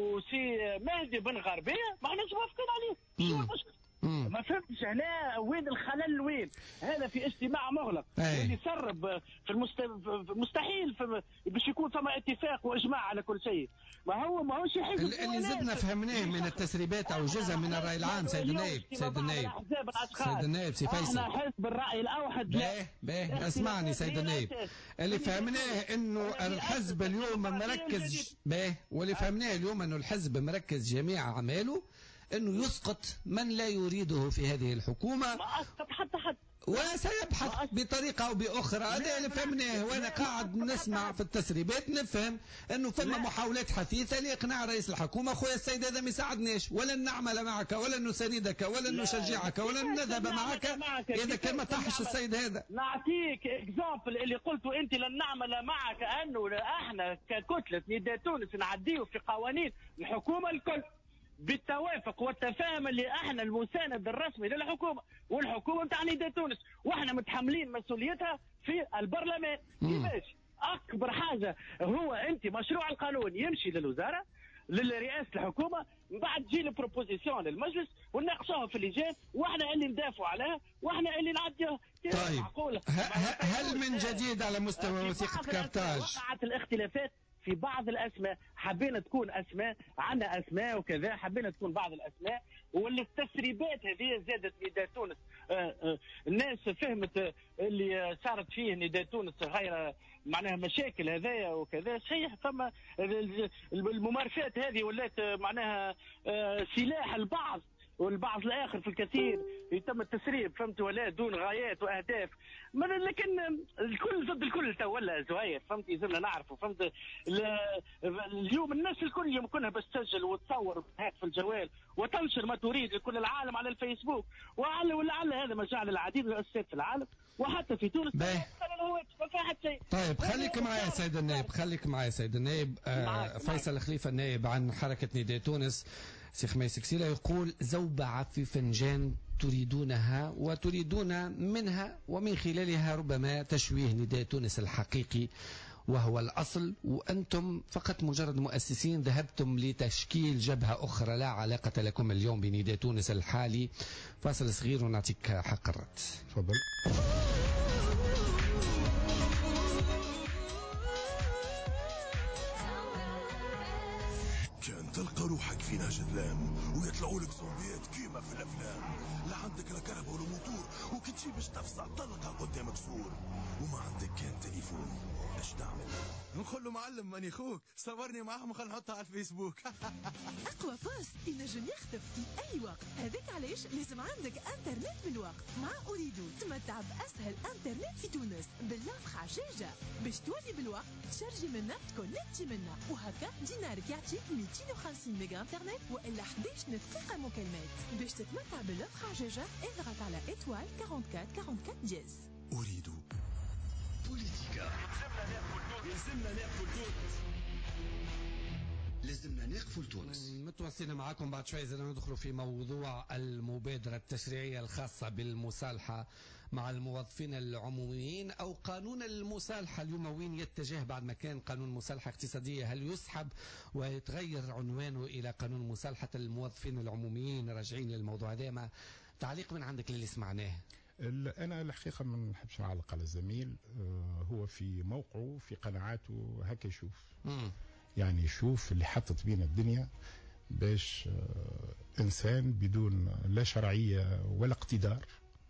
وسي مهدي بن غربيه ما احناش موافقين عليه. شو المشكل؟ ما فهمتش هنا وين الخلل وين. هذا في اجتماع مغلق اللي سرب في المست... مستحيل في... باش يكون ثم اتفاق واجماع على كل شيء. ما هو ما هوش حزب اللي زدنا فهمناه من التسريبات او جزء من الراي العام. سيد النائب سيد النائب سيد النائب سي فيصل احنا حزب الراي الاوحد. باهي باهي اسمعني سيد النائب، اللي فهمناه انه الحزب اليوم مركز باهي واللي فهمناه اليوم انه الحزب مركز جميع اعماله انه يسقط من لا يريده في هذه الحكومه، ما اسقط حتى حد وسيبحث بطريقه او باخرى. هذا اللي فهمناه، وانا قاعد نسمع في التسريبات نفهم انه فما محاولات حثيثه لاقناع رئيس الحكومه خويا السيد هذا ما يساعدناش، ولن نعمل معك ولن نساندك ولن نشجعك ولن نذهب معك اذا كان ما طاحش السيد هذا. نعطيك اكزامبل اللي قلته انت لن نعمل معك، انه احنا ككتله نداء تونس نعديه في قوانين الحكومه الكل بالتوافق والتفاهم اللي احنا المساند الرسمي للحكومه والحكومه نتاع نداء تونس، واحنا متحملين مسؤوليتها في البرلمان. كيفاش؟ اكبر حاجه هو انت مشروع القانون يمشي للوزاره لرئاسه الحكومه، من بعد تجي البروبوزيسيون للمجلس ونناقشوها في اللجان، واحنا اللي ندافعوا عليها واحنا اللي نعديها. طيب معقولة. هل من جديد على مستوى وثيقه كارتاج وقعت الاختلافات في بعض الاسماء؟ حبينا تكون اسماء، عندنا اسماء وكذا، حبينا تكون بعض الاسماء، واللي التسريبات هذه زادت نداء تونس. آآ آآ الناس فهمت اللي صارت فيه نداء تونس غير معناها مشاكل هذايا وكذا. صحيح ثم الممارسات هذه ولات معناها سلاح البعض والبعض الاخر في الكثير يتم التسريب، فهمت، ولا دون غايات واهداف. لكن الكل ضد الكل تو ولا زهير، فهمت، يلزمنا نعرفوا، فهمت. اليوم الناس الكل يمكنها بس تسجل وتصور وتهاك في الجوال وتنشر ما تريد لكل العالم على الفيسبوك، ولعل ولعل هذا ما جعل العديد من الاساتذه في العالم وحتى في تونس ما في حد شيء. طيب خليك معي سيد النائب، خليك معي سيد النائب. آه فيصل خليفه النائب عن حركه نداء تونس سي خميس كسيلة يقول: زوبعة في فنجان تريدونها وتريدون منها ومن خلالها ربما تشويه نداء تونس الحقيقي وهو الأصل، وأنتم فقط مجرد مؤسسين ذهبتم لتشكيل جبهة أخرى لا علاقة لكم اليوم بنداء تونس الحالي. فاصل صغير ونعطيك حق الرد. تفضل. كان تلقى روحك في نهج ظلام ويطلعوا لك زومبيات كيما في الافلام، لا عندك لا كهرباء ولا موتور، وكي تجي باش تفصع طلقه قدامك سور، وما عندك كان تليفون، اش تعمل؟ نقول له معلم ماني خوك، صورني معاهم خل نحطها على الفيسبوك. اقوى فاست ينجم يخطف في اي وقت، هذاك علاش لازم عندك انترنت بالوقت. مع أريدو تمتع باسهل انترنت في تونس باللفخ عجاجه، باش تولي بالوقت تشارجي منا تكونكتي منا، وهكا دينارك يعطيك مئتين وخمسين ميجا انترنت والا احد عشر دقيقه مكالمات. باش تتمتع باللفخ عجاجه اضغط على إيتوال أربعة وأربعين أربعة وأربعين ديز. أريدو بوليتيكا. لازمنا نقفل تونس، لازمنا نقفل تونس. متواصلين معكم بعد شوي إذا ندخل في موضوع المبادرة التشريعية الخاصة بالمصالحة مع الموظفين العموميين أو قانون المصالحة اليوم وين يتجه بعد ما كان قانون مصالحة اقتصادية، هل يسحب ويتغير عنوانه إلى قانون مصالحة الموظفين العموميين؟ راجعين للموضوع هذا، ما تعليق من عندك للي سمعناه؟ أنا الحقيقة ما نحبش أعلق على الزميل، هو في موقعه في قناعاته هكا يشوف، يعني يشوف اللي حطت بينا الدنيا باش إنسان بدون لا شرعية ولا اقتدار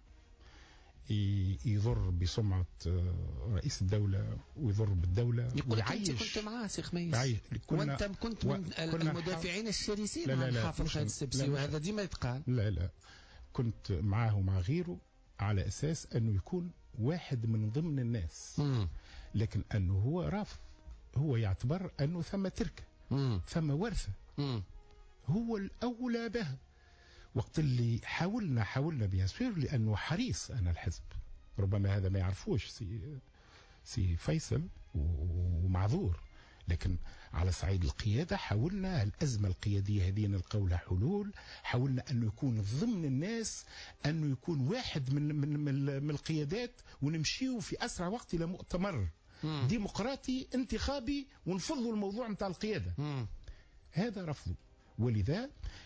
يضر بسمعة رئيس الدولة ويضر بالدولة ويعيش. انت كنت معاه سي خميس وانت كنت من المدافعين الشرسين عن حافظ قايد السبسي، وهذا ديما يتقال. لا لا كنت معاه ومع غيره على أساس أنه يكون واحد من ضمن الناس. م. لكن أنه هو رافض، هو يعتبر أنه ثم تركة، م. ثم ورثة، م. هو الأولى بها. وقت اللي حاولنا حاولنا بيان سور لأنه حريص أنا الحزب، ربما هذا ما يعرفوش سي, سي فيصل ومعذور، لكن على صعيد القيادة حاولنا الأزمة القيادية هذه نلقاو لها حلول. حاولنا أنه يكون ضمن الناس، أنه يكون واحد من من من, من القيادات، ونمشيو في أسرع وقت إلى مؤتمر م. ديمقراطي انتخابي ونفضوا الموضوع متاع القيادة. م. هذا رفضه، ولذا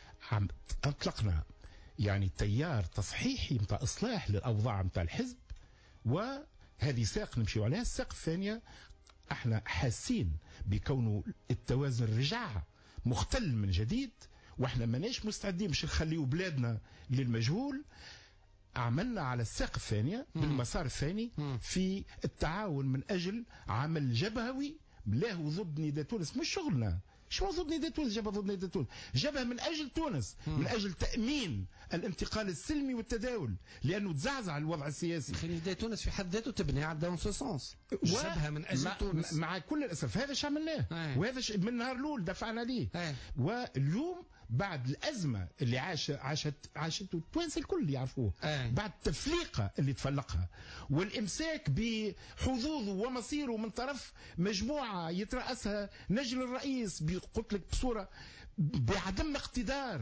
أطلقنا يعني تيار تصحيحي متاع إصلاح للأوضاع متاع الحزب، وهذه ساق نمشيو عليها. الساق الثانية احنا حاسين بكونه التوازن رجع مختل من جديد، واحنا ماناش مستعدين باش نخليو بلادنا للمجهول. عملنا على الساق الثانية بالمسار الثاني في التعاون من أجل عمل جبهوي له ضد نداء تونس. مش شغلنا شو ضد نداء تونس، جبهة ضد نداء تونس، جبهة من أجل تونس، من أجل تأمين الانتقال السلمي والتداول، لأنه تزعزع الوضع السياسي. نداء تونس في حد ذاته تبني على دون سونس، جبهة من أجل مع تونس. مع كل الأسف هذا شو عملناه، وهذا من النهار الأول دفعنا عليه. واليوم بعد الأزمة اللي عاش عاشت عاشته التوانسة الكل يعرفوه، بعد التفليقة اللي تفلقها والإمساك بحظوظه ومصيره من طرف مجموعة يترأسها نجل الرئيس، قلت لك بصورة بعدم اقتدار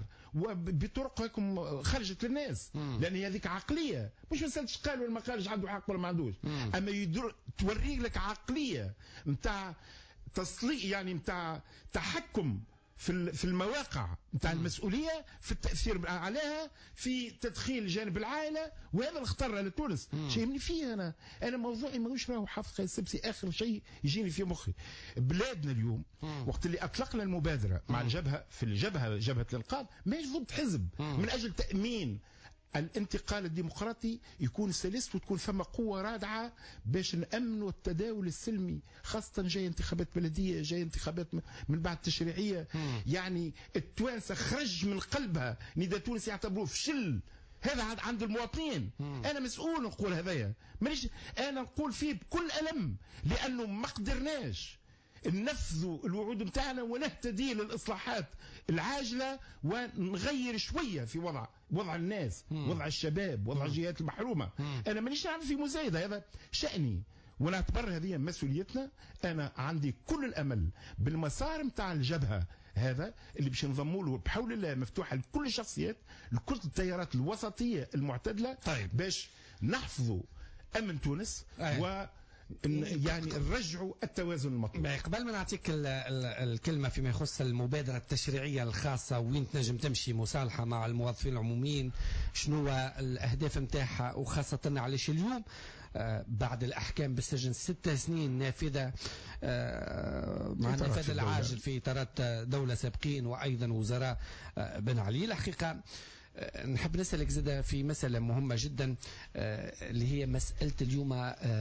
وبطرقكم خرجت للناس، لأن هذيك عقلية مش مسألة قال ولا ما قالش، عنده حق ولا ما عندوش، أما يدر توريك لك عقلية متاع تصليق، يعني متاع تحكم في في المواقع نتاع المسؤوليه، في التاثير عليها، في تدخيل جانب العائله، وهذا الخطر على تونس. شيء فيه انا انا موضوعي ماهوش راهو حافظ قايد السبسي، اخر شيء يجيني في مخي بلادنا اليوم مم. وقت اللي اطلقنا المبادره مع مم. الجبهه في الجبهه جبهه الانقاذ ماهيش ضد حزب، مم. من اجل تامين الانتقال الديمقراطي يكون سلس، وتكون ثم قوة رادعة باش نأمنوا التداول السلمي، خاصة جاي انتخابات بلدية، جاي انتخابات من بعد تشريعية. مم. يعني التوانسة خرج من قلبها نداء تونس يعتبروه فشل، هذا عند المواطنين. مم. انا مسؤول نقول هذايا، مانيش انا نقول فيه بكل ألم، لأنه ما قدرناش ننفذوا الوعود متاعنا ونهتدي للإصلاحات العاجلة ونغير شوية في وضع وضع الناس، مم. وضع الشباب، وضع الجهات المحرومة. مم. أنا مانيش نعرف في مزايدة، هذا شأني ونعتبر هذه مسؤوليتنا. أنا عندي كل الأمل بالمسار متاع الجبهة هذا اللي باش نضموا له بحول الله مفتوحة لكل الشخصيات، لكل التيارات الوسطية المعتدلة. طيب. باش نحفظوا أمن تونس. أيه. و يعني نرجعوا التوازن المطلوب. قبل ما نعطيك الكلمة فيما يخص المبادرة التشريعية الخاصة وين تنجم تمشي مصالحة مع الموظفين العموميين، شنو الأهداف متاعها، وخاصة علاش اليوم بعد الأحكام بالسجن ست سنين نافذة مع النفاذ العاجل في إطارات دولة سابقين وأيضا وزراء بن علي. الحقيقة نحب نسألك زادة في مسألة مهمة جدا، اللي هي مسألة اليوم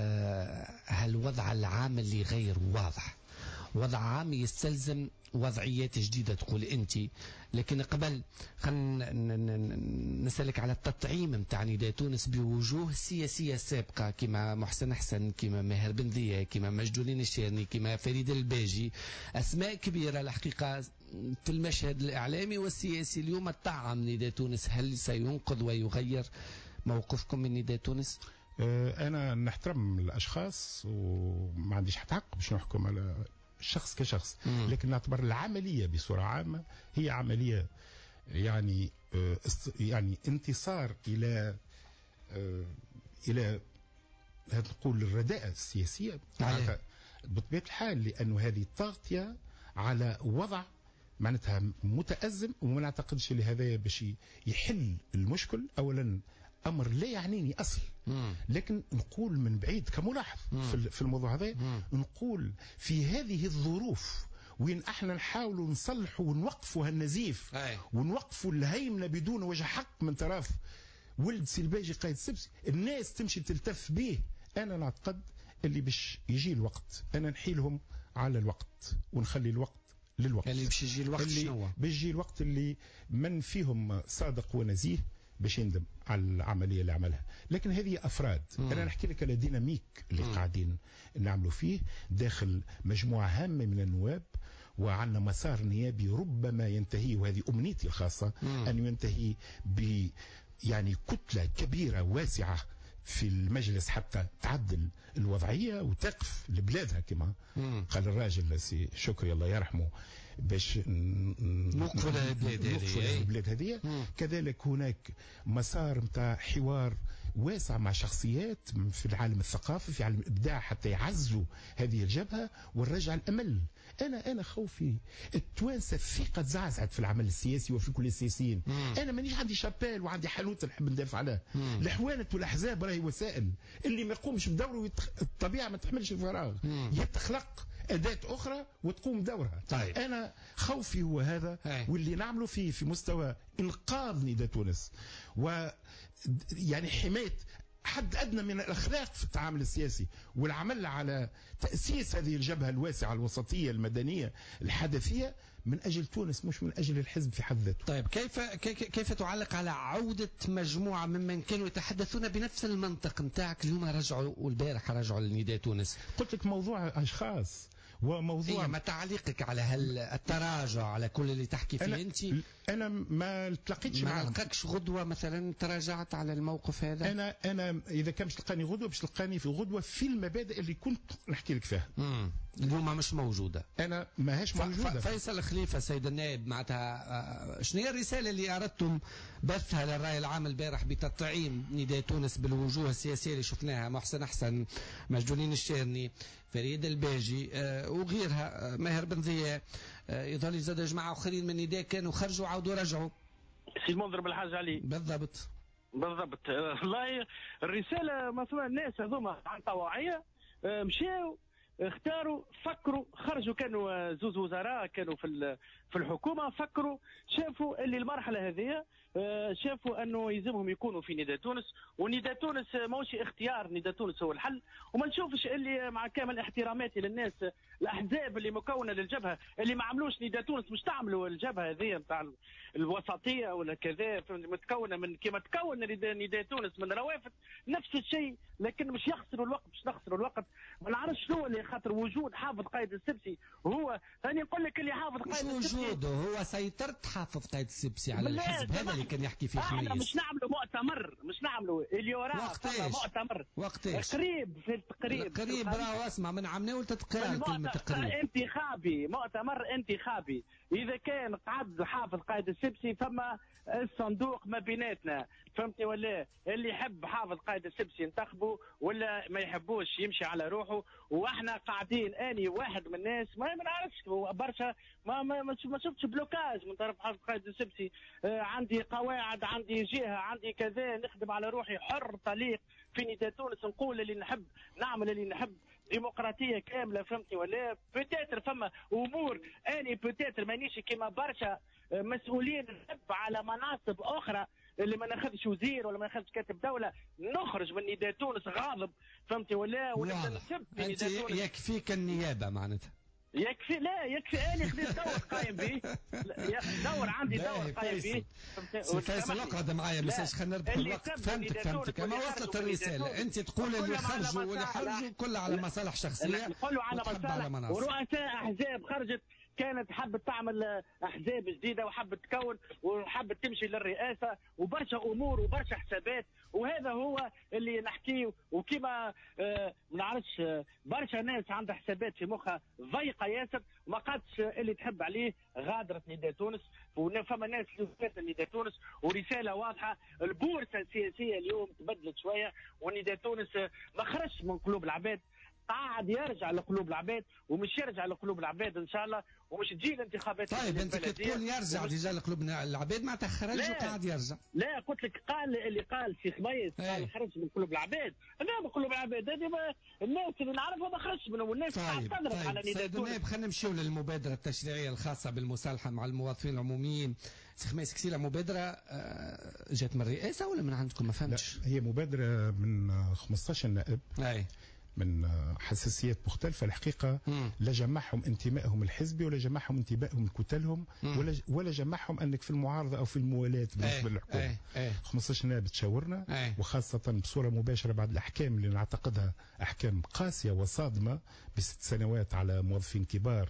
هل وضع العام اللي غير واضح، وضع عام يستلزم وضعيات جديدة تقول أنت. لكن قبل خلينا نسألك على التطعيم متاع نداء تونس بوجوه سياسية سابقة كما محسن حسن، كما ماهر بن ذية، كما مجدولين الشيرني، كما فريد الباجي، أسماء كبيرة الحقيقة في المشهد الإعلامي والسياسي. اليوم الطعم نداء تونس، هل سينقذ ويغير موقفكم من نداء تونس؟ أنا نحترم الأشخاص وما عنديش حتى حق باش نحكم على الشخص كشخص، مم. لكن نعتبر العملية بصورة عامة هي عملية يعني يعني انتصار إلى إلى نقول الرداءة السياسية بطبيعة الحال، لأنه هذه تغطية على وضع معناتها متأزم، وما نعتقدش لهذا باش يحل المشكل. أولا أمر لا يعنيني أصل، مم. لكن نقول من بعيد كملاحظ في الموضوع هذا، نقول في هذه الظروف وين احنا نحاولوا نصلحوا ونوقفوا هالنزيف ونوقفوا الهيمنه بدون وجه حق من طرف ولد سي الباجي قايد السبسي. الناس تمشي تلتف به. انا نعتقد اللي باش يجي الوقت انا نحيلهم على الوقت ونخلي الوقت للوقت. يعني باش يجي الوقت شنو؟ باش يجي الوقت اللي من فيهم صادق ونزيه باش يندم على العمليه اللي عملها. لكن هذه افراد. مم. انا نحكي لك على ديناميك اللي مم. قاعدين نعملوا فيه داخل مجموعه هامه من النواب، وعندنا مسار نيابي ربما ينتهي، وهذه امنيتي الخاصه مم. ان ينتهي ب يعني كتله كبيره واسعه في المجلس حتى تعدل الوضعيه وتقف لبلادها كما مم. قال الراجل سي شكري الله يرحمه باش نقفل البلاد هذه. كذلك هناك مسار متاع حوار واسع مع شخصيات في العالم الثقافي في عالم الابداع حتى يعزوا هذه الجبهه ونرجع الامل. انا انا خوفي التوانسه الثقه تزعزعت في العمل السياسي وفي كل السياسيين. مم. انا مانيش عندي شابيل وعندي حانوت نحب ندافع عليه. الاحوانه والاحزاب راهي وسائل، اللي ما يقومش بدوره الطبيعه ما تحملش الفراغ، يتخلق أداة أخرى وتقوم دورها. طيب. أنا خوفي هو هذا هي. واللي نعمله فيه في مستوى إنقاذ نداء تونس و يعني حماية حد أدنى من الأخلاق في التعامل السياسي والعمل على تأسيس هذه الجبهة الواسعة الوسطية المدنية الحدثية من أجل تونس مش من أجل الحزب في حد ذاته. طيب كيف كيف تعلق على عودة مجموعة ممن كانوا يتحدثون بنفس المنطق نتاعك اليوم رجعوا والبارح رجعوا لنداء تونس؟ قلت لك موضوع أشخاص وموضوع إيه ما تعليقك على هالتراجع على كل اللي تحكي فيه أنا انت؟ انا ما التقيتش معهم. ما لقاكش غدوه مثلا تراجعت على الموقف هذا؟ انا انا اذا كان باش تلقاني غدوه باش تلقاني في غدوه في المبادئ اللي كنت نحكي لك فيها. امم اليوم مش موجوده. انا ماهيش موجوده. فيصل خليفه سيد النائب معناتها شنو هي الرساله اللي اردتم بثها للراي العام البارح بتطعيم نداء تونس بالوجوه السياسيه اللي شفناها؟ محسن احسن، مجدولين الشيرني، فريد الباجي آه وغيرها، آه ماهر بن ضياء، آه يظل زاد جماعه اخرين من نداء كانوا خرجوا عاودوا رجعوا. سي المنذر بالحاج علي. بالضبط بالضبط. والله الرساله مثلا الناس هذوما عن طواعيه مشاو اختاروا فكروا خرجوا، كانوا زوز وزراء كانوا في في الحكومه، فكروا شافوا اللي المرحله هذه شافوا انه يلزمهم يكونوا في نداء تونس، ونداء تونس ماهوش اختيار، نداء تونس هو الحل. وما نشوفش اللي مع كامل احتراماتي للناس الاحزاب اللي مكونه للجبهه اللي ما عملوش نداء تونس مش تعملوا الجبهه هذه نتاع الوسطيه ولا كذا متكونه من كما تكون نداء تونس من روافد نفس الشيء، لكن مش يخسروا الوقت مش نخسروا الوقت. ما نعرفش شنو اللي خاطر وجود حافظ قايد السبسي هو ثاني نقول لك اللي حافظ قايد السبسي وجوده هو سيطرة حافظ قايد السبسي على الحزب، هذا اللي كان يحكي فيه خميس. احنا مش نعملوا مؤتمر مش نعملوا اليورا مؤتمر وقتاش قريب في التقريب قريب راهو اسمع من عمنا وتتقرا كلمه تقريب انتخابي مؤتمر انتخابي. اذا كان قعد حافظ قايد السبسي فما الصندوق ما بيناتنا، فهمتني ولا؟ اللي يحب حافظ قايد السبسي ينتخبه ولا ما يحبوش يمشي على روحه. واحنا قاعدين اني واحد من الناس ما نعرفش برشا ما ما, ما شفتش بلوكاج من طرف حافظ قايد السبسي. آه عندي قواعد عندي جهه عندي كذا نخدم على روحي حر طليق في نداء تونس، نقول اللي نحب نعمل اللي نحب، ديمقراطيه كامله فهمتني ولا؟ بوتيتر فما امور اني بوتيتر مانيش كيما برشا مسؤولين نحب على مناصب اخرى اللي ما ناخذش وزير ولا ما ناخذش كاتب دوله نخرج من نداء تونس غاضب فهمتي ولا؟ ونبدا نسب في نداء تونس. يكفيك النيابه معناتها. يكفي لا يكفي اني خذيت دور قايم به دور عندي دور قايم به. فيصل اقعد معايا مساج خلينا نربح الوقت. فهمتك فهمتك ما وصلت الرساله. انت تقول اللي خرجوا واللي خرجوا كلها على مصالح شخصيه كله على مصالح ورؤساء احزاب خرجت كانت حبت تعمل احزاب جديده وحبت تكون وحبت تمشي للرئاسه وبرشا امور وبرشا حسابات، وهذا هو اللي نحكيه. وكما آه ما نعرفش آه برشا ناس عندها حسابات في مخها ضيقه ياسر وما قادش اللي تحب عليه غادرت نداء تونس. وفما ناس اللي فاتت نداء تونس ورساله واضحه. البورصه السياسيه اليوم تبدلت شويه ونداء تونس ما خرجش من قلوب العباد، قاعد يرجع لقلوب العباد ومش يرجع لقلوب العباد ان شاء الله، ومش تجي الانتخابات. طيب انت كتقول يرجع رجال قلوب العباد معناتها خرج وقاعد يرجع. لا قلت لك قال اللي قال سي خميس قال خرج من قلوب العباد، انا من قلوب العباد هذه الناس اللي نعرفها ما خرجش منهم، والناس طيب قاعد تضرب طيب على نداء النائب. خلينا نمشيو للمبادره التشريعيه الخاصه بالمصالحه مع المواطنين العموميين. سي خميس كسيله مبادره جات من الرئاسه ولا من عندكم؟ ما فهمتش. هي مبادره من خمسطاش نائب. اي من حساسيات مختلفة الحقيقة. مم. لا جمعهم انتمائهم الحزبي ولا جمعهم انتمائهم لكتلهم ولا ولا جمعهم أنك في المعارضة أو في الموالاة بالنسبة للحكومة. خمسطاش نائب تشاورنا، وخاصة بصورة مباشرة بعد الأحكام اللي نعتقدها أحكام قاسية وصادمة بست سنوات على موظفين كبار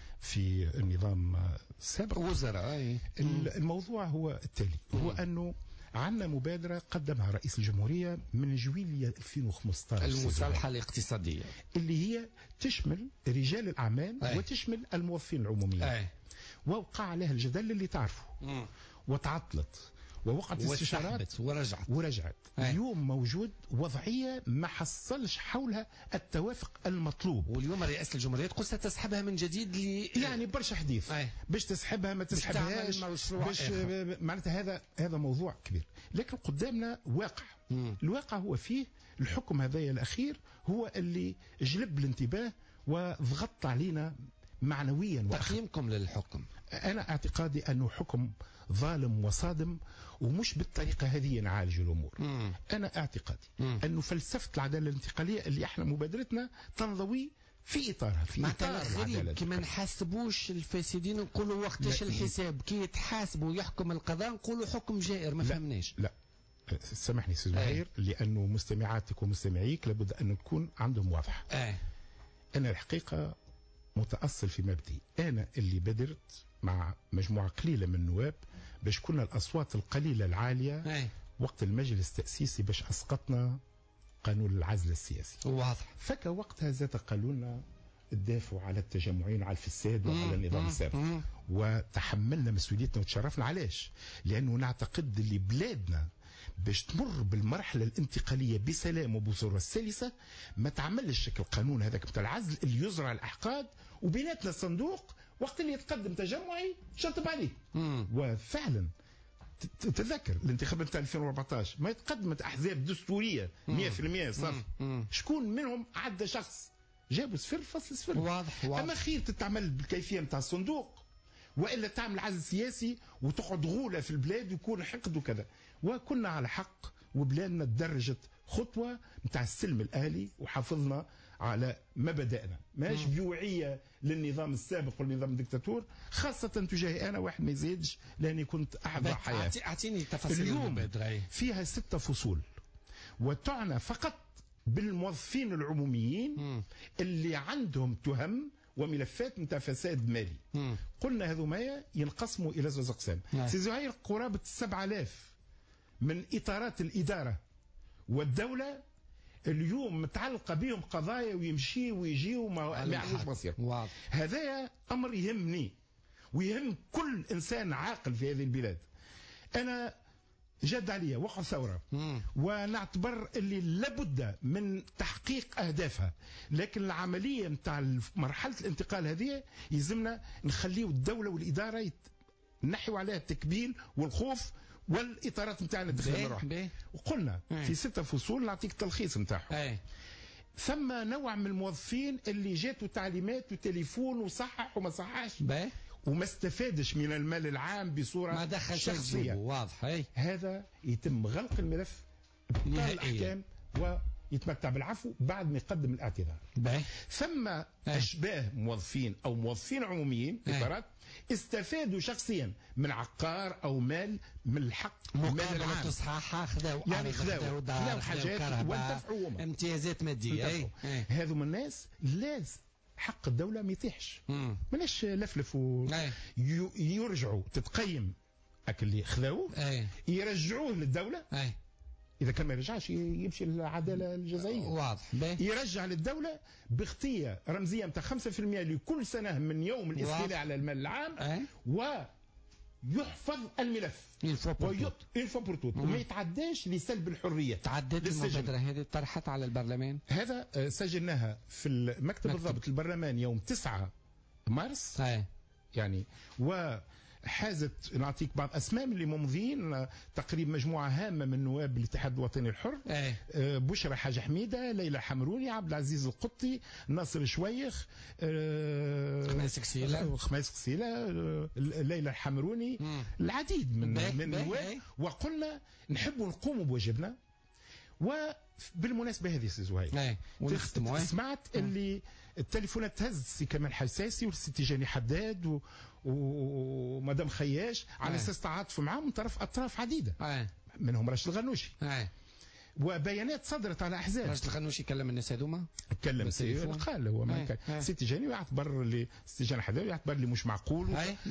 في النظام السابق وزراء. الموضوع هو التالي، هو أنه عندنا مبادرة قدمها رئيس الجمهورية من جويلية ألفين وخمسطاش، المصالحة الاقتصادية اللي هي تشمل رجال الأعمال أي. وتشمل الموظفين العموميين. أي. ووقع عليها الجدل اللي تعرفه مم. وتعطلت ووقعت استشارات ورجعت ورجعت أي. اليوم موجود وضعية ما حصلش حولها التوافق المطلوب، واليوم رئاسة الجمهورية تقول ستسحبها من جديد ل... يعني برشا حديث أي. باش تسحبها ما تسحبهاش باش معناتها هذا هذا موضوع كبير، لكن قدامنا واقع. مم. الواقع هو فيه الحكم هذايا الأخير هو اللي جلب الانتباه وضغط علينا معنويا. تقييمكم للحكم؟ أنا اعتقادي أنه حكم ظالم وصادم ومش بالطريقة هذه نعالج الأمور. مم. أنا اعتقادي مم. أنه فلسفة العدالة الانتقالية اللي احنا مبادرتنا تنضوي في إطارها، في إطار العدالة. كما نحاسبوش الفاسدين نقولوا وقتاش الحساب كي يتحاسبوا يحكم القضاء نقولوا حكم جائر، ما فهمناش. لا سامحني سي زهير، لأنه مستمعاتك ومستمعيك لابد أن نكون عندهم واضح. أي. أنا الحقيقة متأصل في مبدئي، أنا اللي بدرت مع مجموعة قليلة من النواب باش كنا الأصوات القليلة العالية أي. وقت المجلس التأسيسي باش أسقطنا قانون العزل السياسي. واضح. فك وقتها زاد قالوا لنا الدافع على التجمعين وعلى الفساد وعلى النظام السابق، وتحملنا مسؤوليتنا وتشرفنا. علاش؟ لأنه نعتقد اللي بلادنا باش تمر بالمرحلة الانتقالية بسلام وبصورة سلسة ما تعملش شكل القانون هذاك بتاع العزل اللي يزرع الأحقاد وبيناتنا الصندوق وقت اللي يتقدم تجمعي شطب عليه. مم. وفعلا تتذكر الانتخابات بتاع ألفين وأربعطاش ما يتقدمت أحزاب دستورية مية بالمية صف، شكون منهم عدى شخص جابوا صفر فاصل صفر. واضح واضح. أما خير تتعمل بالكيفية بتاع الصندوق وإلا تعمل عزل سياسي وتقعد غولة في البلاد ويكون حقد وكذا. وكنا على حق وبلادنا تدرجت خطوة متاع السلم الآلي وحافظنا على مبادئنا، ماش بيوعية للنظام السابق والنظام الدكتاتور، خاصة تجاهي أنا واحد ما يزيدش لأني كنت أحد ضحاياه. أعطيني تفاصيل اليوم فيها ستة فصول وتعنى فقط بالموظفين العموميين مم. اللي عندهم تهم وملفات نتاع فساد مالي. مم. قلنا هذو ما ينقسموا إلى زوج أقسام. سي زهير قرابة سبعة آلاف من إطارات الإدارة والدولة اليوم متعلقة بهم قضايا ويمشي ويجي وما يعرفوش مصير. هذا أمر يهمني ويهم كل إنسان عاقل في هذه البلاد. أنا جد عليا وقع ثورة مم. ونعتبر اللي لابد من تحقيق أهدافها، لكن العملية متاع مرحلة الانتقال هذه يلزمنا نخليه الدولة والإدارة يت... نحيوا عليها التكبيل والخوف والإطارات متاعنا دخلنا نروح. وقلنا ايه. في ستة فصول نعطيك تلخيص متاعهم. ايه. ثم نوع من الموظفين اللي جاتوا تعليمات وتليفون وصحح وما صححش بايه. وما استفادش من المال العام بصورة ما دخل شخصية. واضح. هي. هذا يتم غلق الملف بإبطال الأحكام ويتمتع بالعفو بعد ما يقدم الاعتذار. بايه. ثم ايه. أشباه موظفين أو موظفين عموميين إطارات استفادوا شخصيا من عقار أو مال من الحق مقابل تصحيحها خذاو يعني خذاو خذاو حاجات وانتفعوا امتيازات مادية. هذو من الناس لاز حق الدولة ما يطيحش، ماناش لفلف ويرجعوا تتقيم أكل اللي خذاوه يرجعوه للدولة. أي. إذا كان ما يرجعش يمشي للعدالة الجزائية. واضح. يرجع للدولة باغطية رمزية متاع خمسة بالمئة لكل سنة من يوم الاستيلاء على المال العام. أي. و يحفظ الملف انفو بورتوت وما يتعداش لسلب الحريه. تعدت المبادره هذه طرحت على البرلمان. هذا سجلناها في المكتب الضابط البرلمان يوم تسعة مارس. هاي. يعني وحازت نعطيك بعض اسماء من اللي ممضين تقريبا مجموعه هامه من نواب الاتحاد الوطني الحر. أي. بشرى حاج حميده، ليلى حمروني، عبد العزيز القطي، ناصر شويخ، خميس قسيله خميس قسيله ليلى الحمروني، العديد من من النواب. وقلنا نحب نقوم بواجبنا. وبالمناسبه هذه سي زهير سمعت اللي التليفونات تهز سي كمال حساسي والسي تيجاني حداد و... ومدام خياش على اساس تعاطف معهم من طرف اطراف عديده. أي. منهم راشد الغنوشي. أي. وبيانات صدرت على احزاب. راشد الغنوشي كلم الناس هذوما؟ كلم قال هو ما كان سي تيجاني يعتبر اللي سي تيجاني حداد يعتبر لي مش معقول.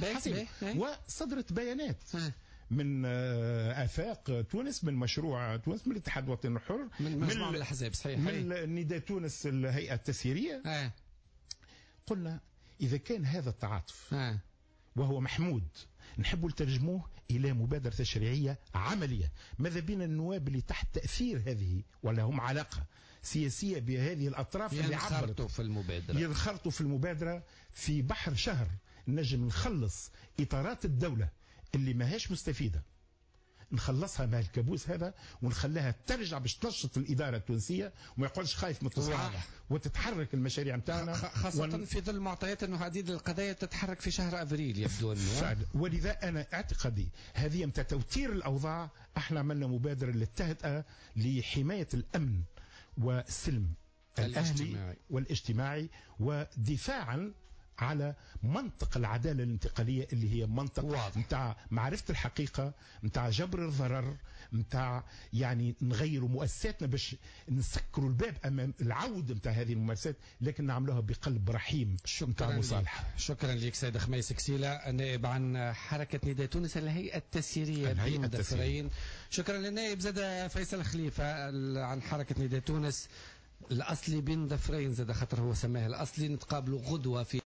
وصدرت بيانات أي. من آفاق تونس، من مشروع تونس، من الاتحاد الوطني الحر، من مجموعة من الأحزاب صحيح، من نداء تونس الهيئة التسييرية. آه. قلنا إذا كان هذا التعاطف آه. وهو محمود نحب نترجموه إلى مبادرة تشريعية عملية. ماذا بين النواب اللي تحت تأثير هذه ولا هم علاقة سياسية بهذه الأطراف اللي ينخرطوا في المبادرة ينخرطوا في المبادرة في بحر شهر نجم نخلص إطارات الدولة اللي ماهاش مستفيدة، نخلصها مع الكابوس هذا ونخليها ترجع باش تنشط الإدارة التونسية وما يقولش خايف من التصحيح وتتحرك المشاريع نتاعنا، خاصة ون... في ظل معطيات أنه عديد القضايا تتحرك في شهر أبريل يبدو أنه فعلا. ولذا أنا اعتقادي هذه متى توتير الأوضاع. احنا عملنا مبادرة للتهدئة لحماية الأمن والسلم الأهلي والاجتماعي ودفاعا على منطق العدالة الانتقالية اللي هي منطق متاع معرفة الحقيقة، متاع جبر الضرر، متاع يعني نغيروا مؤسساتنا باش نسكروا الباب أمام العود متاع هذه الممارسات، لكن نعملوها بقلب رحيم متاع مصالحة. شكرا لك سيد خميس قسيلة، نائب عن حركة نداء تونس الهيئة التسييرية الهيئة التسييرية. شكرا للنائب زاد فيصل خليفة عن حركة نداء تونس الأصلي بين ضفرين زاد خاطر هو سماه الأصلي. نتقابلوا غدوة في